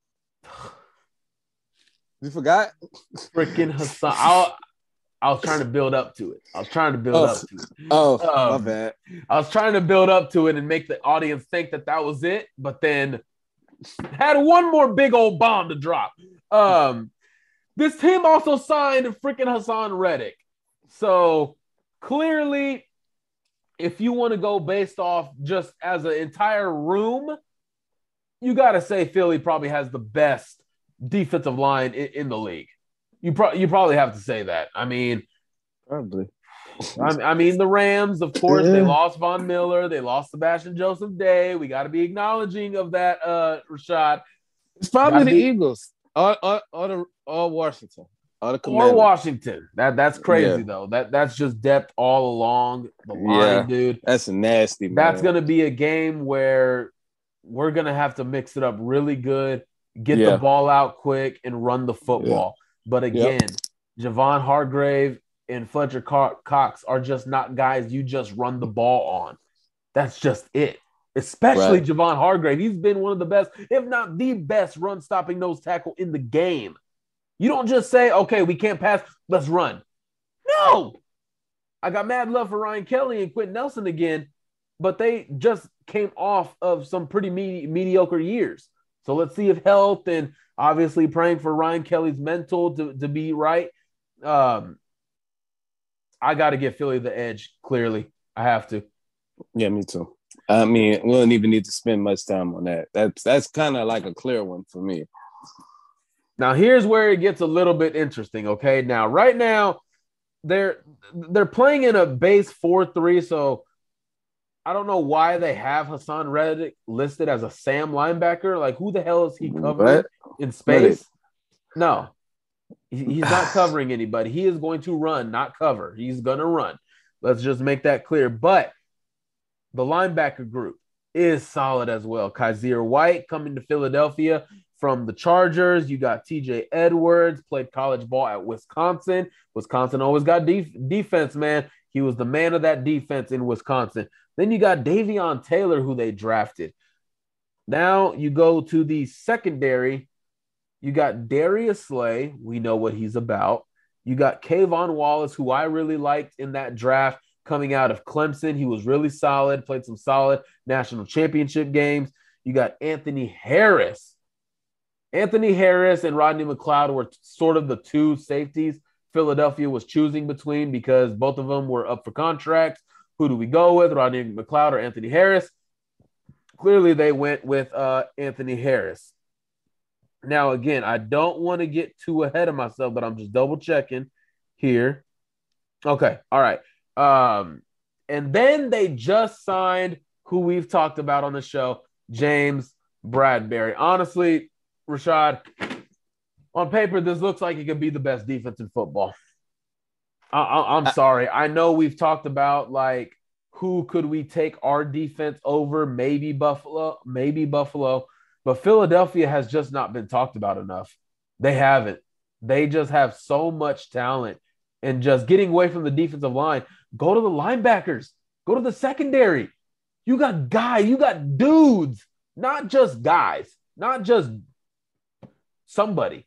You forgot? Freaking Hassan. I was trying to build up to it. My bad. I was trying to build up to it and make the audience think that was it, but then had one more big old bomb to drop. This team also signed freaking Hassan Reddick. So clearly, if you want to go based off just as an entire room, you got to say Philly probably has the best defensive line in the league. You probably have to say that. I mean, probably. I mean, the Rams, of course, they lost Von Miller. They lost Sebastian Joseph Day. We got to be acknowledging of that, Rashad. It's probably the Eagles or Washington. Or Washington. That's crazy, though. That's just depth all along the line, dude. That's nasty, man. That's going to be a game where we're going to have to mix it up really good, get the ball out quick, and run the football. But again, Javon Hargrave and Fletcher Cox are just not guys you just run the ball on. That's just it. Especially Javon Hargrave. He's been one of the best, if not the best, run-stopping nose tackle in the game. You don't just say, okay, we can't pass, let's run. No! I got mad love for Ryan Kelly and Quentin Nelson again, but they just came off of some pretty mediocre years. So let's see if health and obviously praying for Ryan Kelly's mental to be right. I got to give Philly the edge, clearly. I have to. Yeah, me too. I mean, we don't even need to spend much time on that. That's kind of like a clear one for me. Now, here's where it gets a little bit interesting, okay? Now, right now, they're playing in a base 4-3, so I don't know why they have Hassan Reddick listed as a Sam linebacker. Like, who the hell is he covering in space? No. He's not covering anybody. He is going to run, not cover. He's going to run. Let's just make that clear. But the linebacker group is solid as well. Kaiser White coming to Philadelphia from the Chargers. You got TJ Edwards, played college ball at Wisconsin. Wisconsin always got defense, man. He was the man of that defense in Wisconsin. Then you got Davion Taylor, who they drafted. Now you go to the secondary. You got Darius Slay. We know what he's about. You got Kayvon Wallace, who I really liked in that draft coming out of Clemson. He was really solid, played some solid national championship games. You got Anthony Harris. Anthony Harris and Rodney McLeod were sort of the two safeties Philadelphia was choosing between because both of them were up for contracts. Who do we go with, Rodney McLeod or Anthony Harris? Clearly, they went with Anthony Harris. Now, again, I don't want to get too ahead of myself, but I'm just double checking here. Okay. All right. And then they just signed who we've talked about on the show, James Bradberry. Honestly, Rashad, on paper, this looks like it could be the best defense in football. I'm sorry. I know we've talked about like who could we take our defense over? Maybe Buffalo, but Philadelphia has just not been talked about enough. They haven't. They just have so much talent, and just getting away from the defensive line. Go to the linebackers. Go to the secondary. You got guys. You got dudes, not just guys, not just somebody.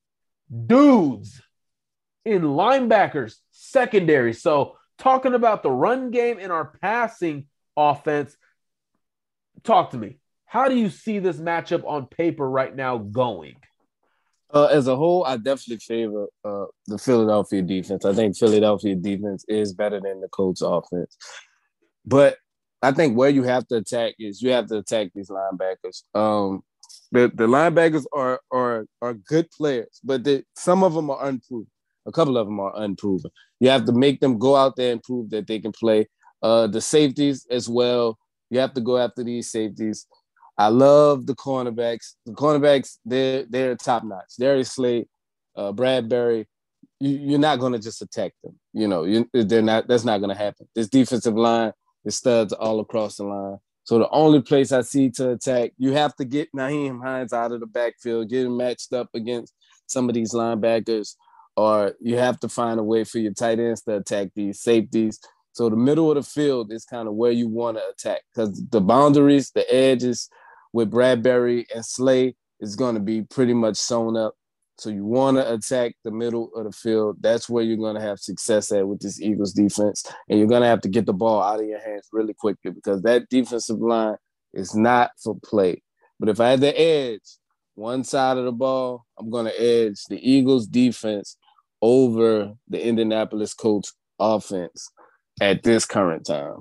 Dudes in linebackers, secondary. So talking about the run game and our passing offense, talk to me. How do you see this matchup on paper right now going? As a whole, I definitely favor the Philadelphia defense. I think Philadelphia defense is better than the Colts offense. But I think where you have to attack is you have to attack these linebackers. The linebackers are good players, but some of them are unproven. A couple of them are unproven. You have to make them go out there and prove that they can play. The safeties as well. You have to go after these safeties. I love the cornerbacks. The cornerbacks, they're top notch. Darius Slay, Bradbury. You're not going to just attack them. You know, they're not. That's not going to happen. This defensive line is studs all across the line. So the only place I see to attack, you have to get Nyheim Hines out of the backfield, get him matched up against some of these linebackers, or you have to find a way for your tight ends to attack these safeties. So the middle of the field is kind of where you want to attack because the boundaries, the edges with Bradbury and Slay is going to be pretty much sewn up. So you want to attack the middle of the field. That's where you're going to have success at with this Eagles defense. And you're going to have to get the ball out of your hands really quickly because that defensive line is not for play. But if I had the edge, one side of the ball, I'm going to edge the Eagles defense over the Indianapolis Colts offense at this current time.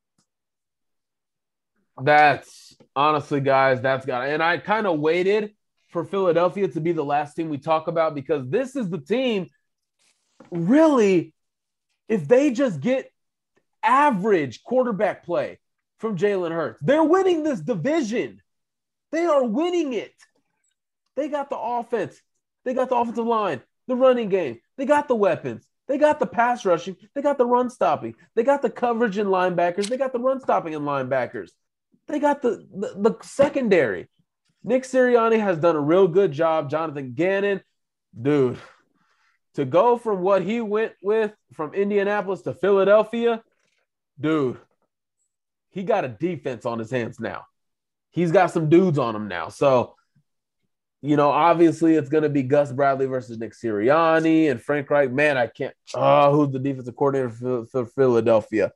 That's honestly, guys, that's got it. And I kind of waited for Philadelphia to be the last team we talk about because this is the team, really, if they just get average quarterback play from Jalen Hurts, they're winning this division. They are winning it. They got the offense. They got the offensive line, the running game. They got the weapons. They got the pass rushing. They got the run stopping. They got the coverage in linebackers. They got the run stopping in linebackers. They got the secondary. Nick Sirianni has done a real good job. Jonathan Gannon, dude, to go from what he went with from Indianapolis to Philadelphia, dude, he got a defense on his hands now. He's got some dudes on him now. So, you know, obviously it's going to be Gus Bradley versus Nick Sirianni and Frank Reich. Man, I can't – who's the defensive coordinator for Philadelphia?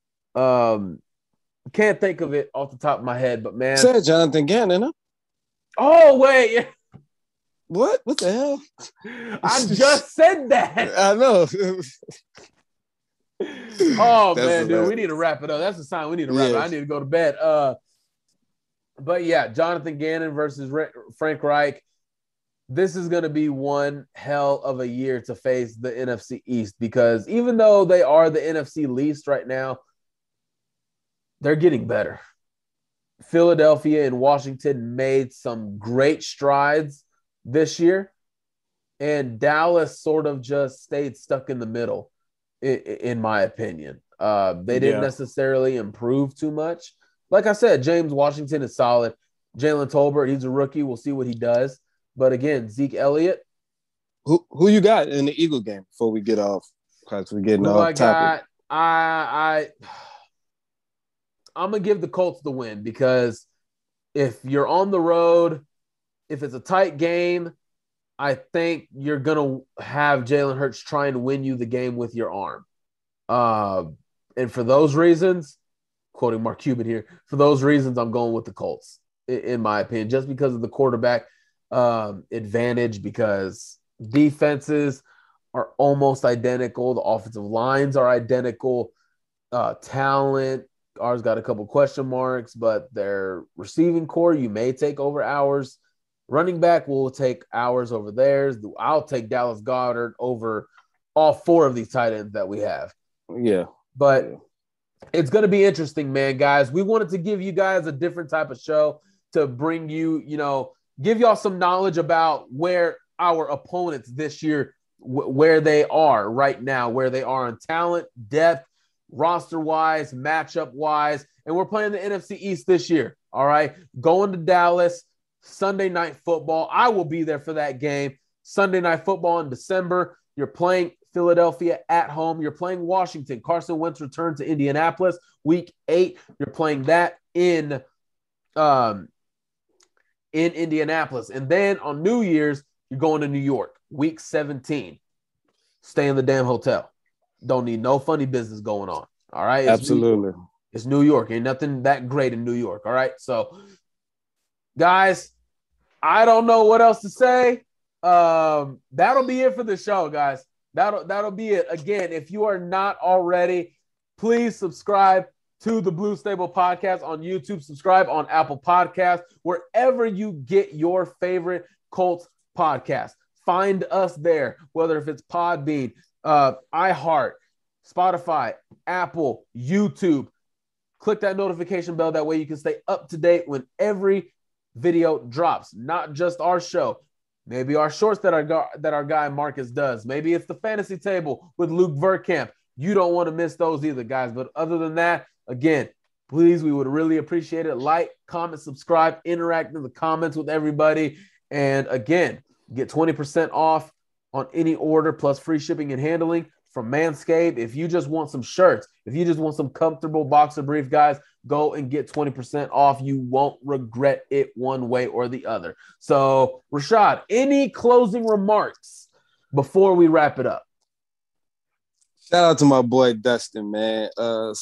Can't think of it off the top of my head, but man. Said Jonathan Gannon, huh? Oh, wait. What? What the hell? I just said that. I know. Oh, man, dude, we need to wrap it up. That's a sign we need to wrap it up. I need to go to bed. But, yeah, Jonathan Gannon versus Frank Reich. This is going to be one hell of a year to face the NFC East because even though they are the NFC least right now, they're getting better. Philadelphia and Washington made some great strides this year, and Dallas sort of just stayed stuck in the middle, in my opinion. They didn't necessarily improve too much. Like I said, James Washington is solid. Jalen Tolbert, he's a rookie. We'll see what he does. But again, Zeke Elliott. Who you got in the Eagle game before we get off? Because we're getting off topic. I'm going to give the Colts the win because if you're on the road, if it's a tight game, I think you're going to have Jalen Hurts trying to win you the game with your arm. And for those reasons, quoting Mark Cuban here, for those reasons, I'm going with the Colts, in my opinion, just because of the quarterback advantage, because defenses are almost identical. The offensive lines are identical. Talent, ours got a couple question marks, but their receiving core, you may take over ours. Running back will take ours over theirs. I'll take Dallas Goedert over all four of these tight ends that we have. Yeah. But it's going to be interesting, man, guys. We wanted to give you guys a different type of show to bring you, give y'all some knowledge about where our opponents this year, where they are right now, where they are in talent, depth, roster-wise, matchup-wise, and we're playing the NFC East this year, all right? Going to Dallas, Sunday Night Football. I will be there for that game. Sunday Night Football in December. You're playing Philadelphia at home. You're playing Washington. Carson Wentz returned to Indianapolis week 8. You're playing that in Indianapolis. And then on New Year's, you're going to New York, week 17. Stay in the damn hotel. Don't need no funny business going on. All right? Absolutely. It's New York. Ain't nothing that great in New York. All right? So, guys, I don't know what else to say. That'll be it for the show, guys. That'll be it. Again, if you are not already, please subscribe to the Blue Stable Podcast on YouTube. Subscribe on Apple Podcasts, wherever you get your favorite Colts podcast. Find us there, whether if it's Podbean, iHeart, Spotify, Apple, YouTube. Click that notification bell. That way you can stay up to date when every video drops, not just our show. Maybe our shorts that our guy Marcus does. Maybe it's the fantasy table with Luke Verkamp. You don't want to miss those either, guys. But other than that, again, please, we would really appreciate it. Like, comment, subscribe, interact in the comments with everybody. And again, get 20% off on any order plus free shipping and handling from Manscaped. If you just want some shirts, if you just want some comfortable boxer brief, guys, go and get 20% off. You won't regret it one way or the other. So, Rashad, any closing remarks before we wrap it up? Shout out to my boy Dustin, man.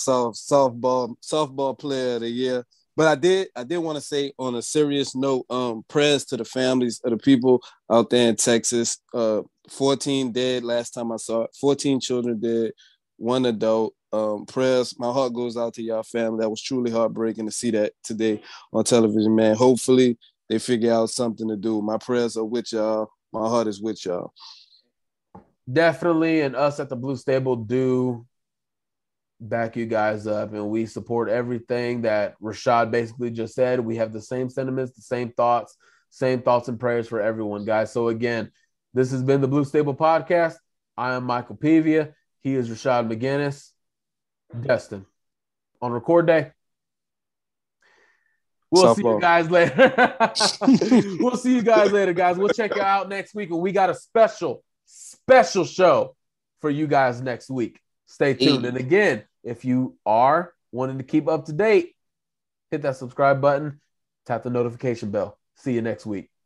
Softball player of the year. But I did want to say, on a serious note, prayers to the families of the people out there in Texas. 14 dead last time I saw it. 14 children dead, 1 adult. Prayers. My heart goes out to y'all family. That was truly heartbreaking to see that today on television, man. Hopefully they figure out something to do. My prayers are with y'all. My heart is with y'all. Definitely, and us at the Blue Stable do back you guys up, and we support everything that Rashad basically just said. We have the same sentiments, the same thoughts and prayers for everyone, guys. So again, this has been the Blue Stable Podcast. I am Michael Pevia. He is Rashad McGinnis. Destin. On record day. We'll see you guys later. We'll see you guys later, guys. We'll check you out next week, and we got a special show for you guys next week. Stay tuned. And again, if you are wanting to keep up to date, hit that subscribe button, tap the notification bell. See you next week.